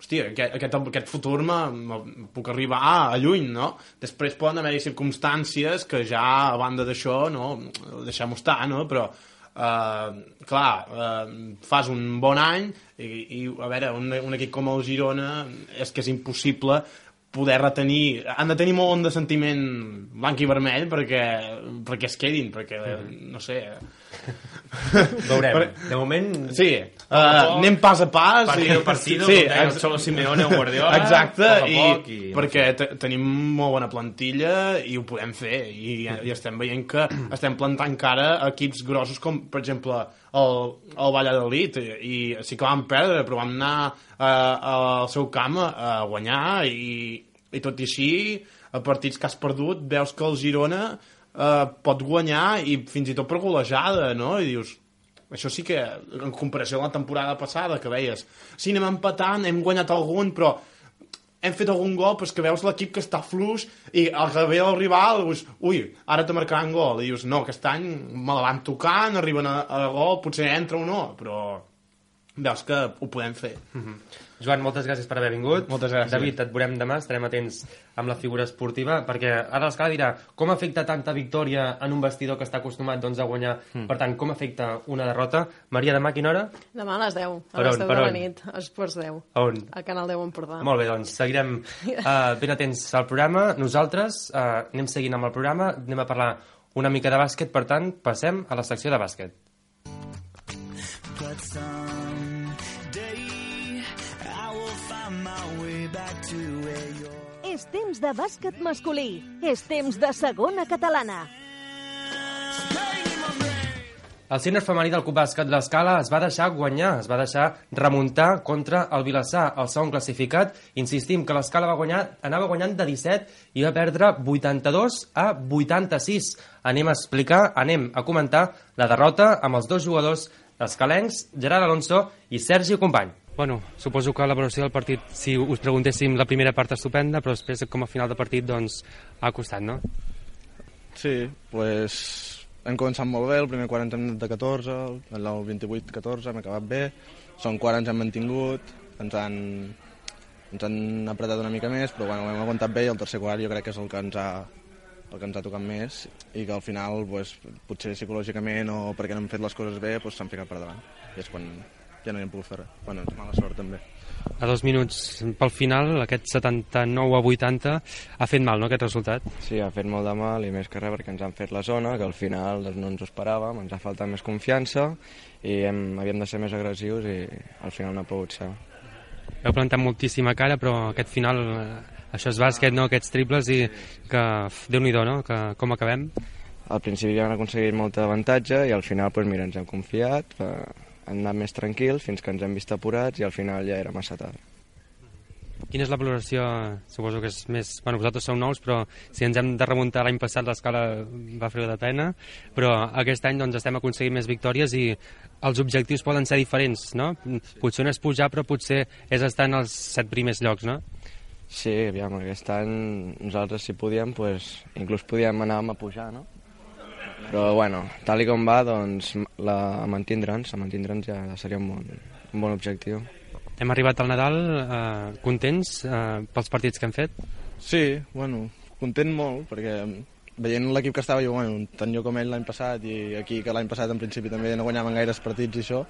hòstia, aquest, aquest, aquest futur me, me puc arribar a lluny, no? Després poden haver-hi circumstàncies que ja, a banda d'això, no, deixem-ho estar, no? Però, eh, clar, eh, fas un bon any i, i a veure, un, un equip com el Girona és que és impossible poder retenir, han de tenir molt de sentiment blanc i vermell perquè, perquè es quedin, perquè, no sé... Veurem. De moment... Sí, uh, anem pas a pas. Partido a partido, sí, com deia el Xolo Simeone o Guardiola. Exacte, poc a i poc, i perquè tenim molt bona plantilla i ho podem fer, i, i estem veient que estem plantant cara a equips grossos com, per exemple, el, el Valladolid, i sí que vam perdre, però vam anar uh, al seu camp a, a guanyar, i, i tot i així, a partits que has perdut, veus que el Girona Uh, pot guanyar i fins i tot per golejada, no? I dius, això sí que, en comparació amb la temporada passada, que veies, sí, anem empatant, hem guanyat algun, però hem fet algun gol, però és que veus l'equip que està fluix i al rebé del rival, dius, ui, ara te marcaran gol, i dius, no, aquest any me la van tocant, arriben a, a gol, potser entra o no, però veus que ho podem fer. Mm-hmm. Joan, moltes gràcies per haver vingut. Moltes gràcies. David, et veurem demà, estarem atents amb la figura esportiva, perquè ara l'escala dirà com afecta tanta victòria en un vestidor que està acostumat doncs, a guanyar, mm. per tant, com afecta una derrota. Maria, demà a quina hora? Demà a les deu, a per les on, deu per de on? la nit, a Esports deu, a on? al Canal deu Empordà. Molt bé, doncs seguirem uh, ben atents al programa. Nosaltres uh, anem seguint amb el programa, anem a parlar una mica de bàsquet, per tant, passem a la secció de bàsquet. És temps de bàsquet masculí. És temps de segona catalana. El sènior femení del Club Bàsquet l'Escala es va deixar guanyar, es va deixar remuntar contra el Vilassar, el segon classificat. Insistim que l'Escala va guanyar, anava guanyant de disset i va perdre vuitanta-dos a vuitanta-sis. Anem a explicar, anem a comentar la derrota amb els dos jugadors escalencs, Gerard Alonso i Sergi Company. Bueno, suposo que la valoració del partit, si us preguntéssim la primera part estupenda, però després com a final de partit doncs ha costat, no? Sí, pues hem començat molt bé, el primer quart ens hem anat de catorze, el vint-i-vuit catorze hem acabat bé, segon quart ens hem mantingut, ens han, ens han apretat una mica més, però bueno, hem aguantat bé i el tercer quart jo crec que és el que ens ha, el que ens ha tocat més i que al final pues, potser psicològicament o perquè no hem fet les coses bé pues, s'han ficat per davant i és quan ja no hi hem pogut fer res. Bueno, és mala sort també. A dos minuts pel final, aquest setanta-nou a vuitanta ha fet mal, no, aquest resultat? Sí, ha fet molt de mal i més que res perquè ens han fet la zona, que al final doncs, no ens ho esperàvem, ens ha faltat més confiança i hem, havíem de ser més agressius i al final no ha pogut ser. Heu plantat moltíssima cara, però aquest final, això és bàsquet, no?, aquests triples i que, Déu-n'hi-do, no?, que com acabem? Al principi ja hem aconseguit molt avantatge i al final, doncs, mira, ens hem confiat, hem anat més tranquils fins que ens hem vist apurats i al final ja era massa tard. Quina és la valoració? Suposo que és més... Bueno, vosaltres sou nous, però si ens hem de remuntar l'any passat l'Escala va fer de pena, però aquest any doncs, estem aconseguint més victòries i els objectius poden ser diferents, no? Potser no és pujar, però potser és estar en els set primers llocs, no? Sí, aviam, aquest any nosaltres si podíem, pues, inclús podíem anar a pujar, no? Però, bueno, tal i com va, doncs, la mantindre'ns, la mantindre'ns ja seria un bon, un bon objectiu. Hem arribat al Nadal eh, contents eh, pels partits que hem fet? Sí, bueno, content molt, perquè veient l'equip que estava jo, bueno, tant jo com ell l'any passat, i aquí que l'any passat en principi també no guanyaven gaires partits i això,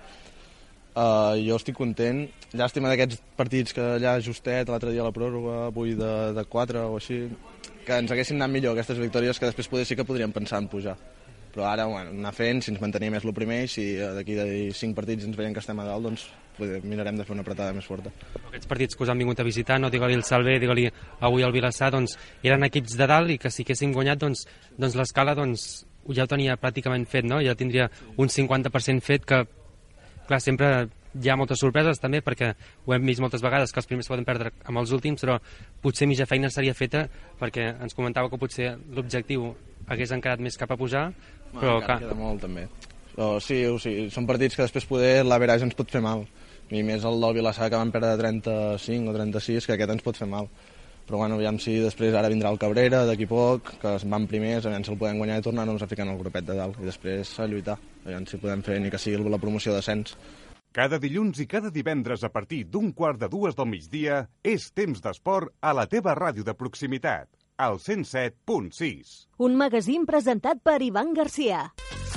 eh, jo estic content. Llàstima d'aquests partits que allà justet, l'altre dia a la pròrroga, avui de, de quatre o així, que ens haguessin anat millor aquestes victòries, que després poder sí que podríem pensar en pujar. Però ara, bueno, anar fent, si ens mantenim més el primer, i si d'aquí de cinc partits ens veiem que estem a dalt, doncs mirarem de fer una apretada més forta. Aquests partits que us han vingut a visitar, no digue-li el Salvé, digue-li avui el Vilassar, doncs eren equips de dalt i que si haguessin guanyat, doncs, doncs l'Escala doncs, ja ho tenia pràcticament fet, no? Ja tindria un cinquanta per cent fet, que clar, sempre hi ha moltes sorpreses també, perquè ho hem vist moltes vegades, que els primers poden perdre amb els últims, però potser mitja feina seria feta, perquè ens comentava que potser l'objectiu hagués encarat més cap a pujar, però bueno, clar... queda molt també. Però sí, o sigui, són partits que després poder l'average ens pot fer mal, i més el del Vilassar que van perdre trenta-cinc o trenta-sis, que aquest ens pot fer mal. Però bueno, aviam si després ara vindrà el Cabrera d'aquí poc, que es van primers, aviam si el podem guanyar i tornar-nos a ficar en el grupet de dalt, i després a lluitar, aviam si podem fer ni que sigui la promoció d'ascens. Cada dilluns i cada divendres a partir d'un quart de dues del migdia és temps d'esport a la teva ràdio de proximitat, al cent set punt sis. Un magazín presentat per Ivan Garcia.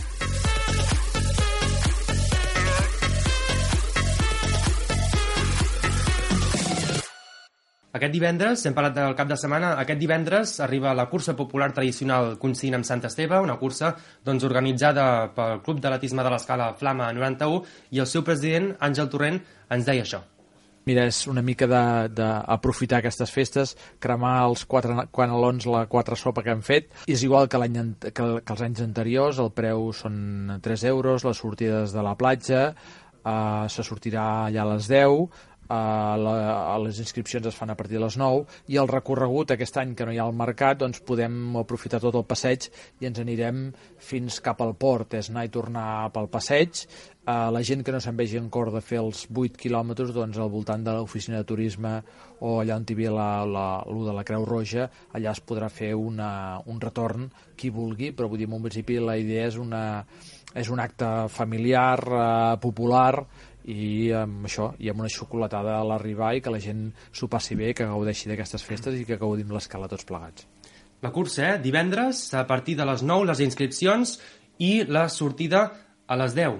Aquest divendres, hem parlat del cap de setmana, aquest divendres arriba la cursa popular tradicional Coincidint amb Sant Esteve, una cursa doncs, organitzada pel Club d'Atletisme de l'Escala Flama noranta-u, i el seu president, Àngel Torrent, ens deia això. Mira, és una mica d'aprofitar aquestes festes, cremar els quatre canelons, la quatre sopa que hem fet. És igual que, que, que els anys anteriors, el preu són tres euros, les sortides de la platja, eh, se sortirà allà a les deu, Uh, la, les inscripcions es fan a partir de les nou, i el recorregut aquest any que no hi ha al mercat, doncs podem aprofitar tot el passeig i ens anirem fins cap al port, és anar i tornar pel passeig. Uh, la gent que no se'n vegi en cor de fer els vuit quilòmetres, doncs al voltant de l'oficina de turisme o allà on hi havia l'U de la Creu Roja, allà es podrà fer una, un retorn qui vulgui, però vull dir, en un principi la idea és, una, és un acte familiar, uh, popular, i amb això, i amb una xocolatada a l'arribar, i que la gent s'ho passi bé, que gaudeixi d'aquestes festes i que gaudim l'Escala tots plegats. La cursa, eh? Divendres, a partir de les nou, les inscripcions, i la sortida a les deu.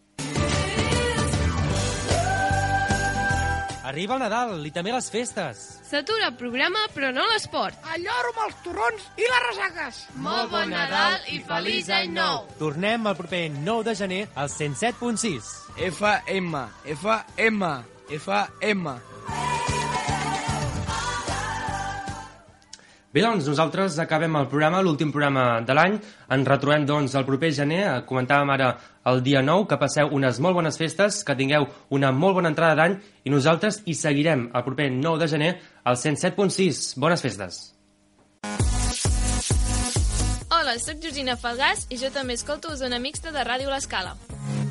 Arriba el Nadal i també les festes. S'atura el programa, però no l'esport. El lloro amb els torrons i les ressaques. Molt bon Nadal i feliç any nou. Tornem el proper nou de gener al cent set punt sis. F M, F M, F M. Bé, doncs nosaltres acabem el programa, l'últim programa de l'any. Ens retrobem doncs el proper gener. Comentàvem ara el dia nou, que passeu unes molt bones festes, que tingueu una molt bona entrada d'any, i nosaltres hi seguirem el proper nou de gener al cent set punt sis. Bones festes. Hola, soc Georgina Falgàs i jo també escolto Zona Mixta de Ràdio L'Escala.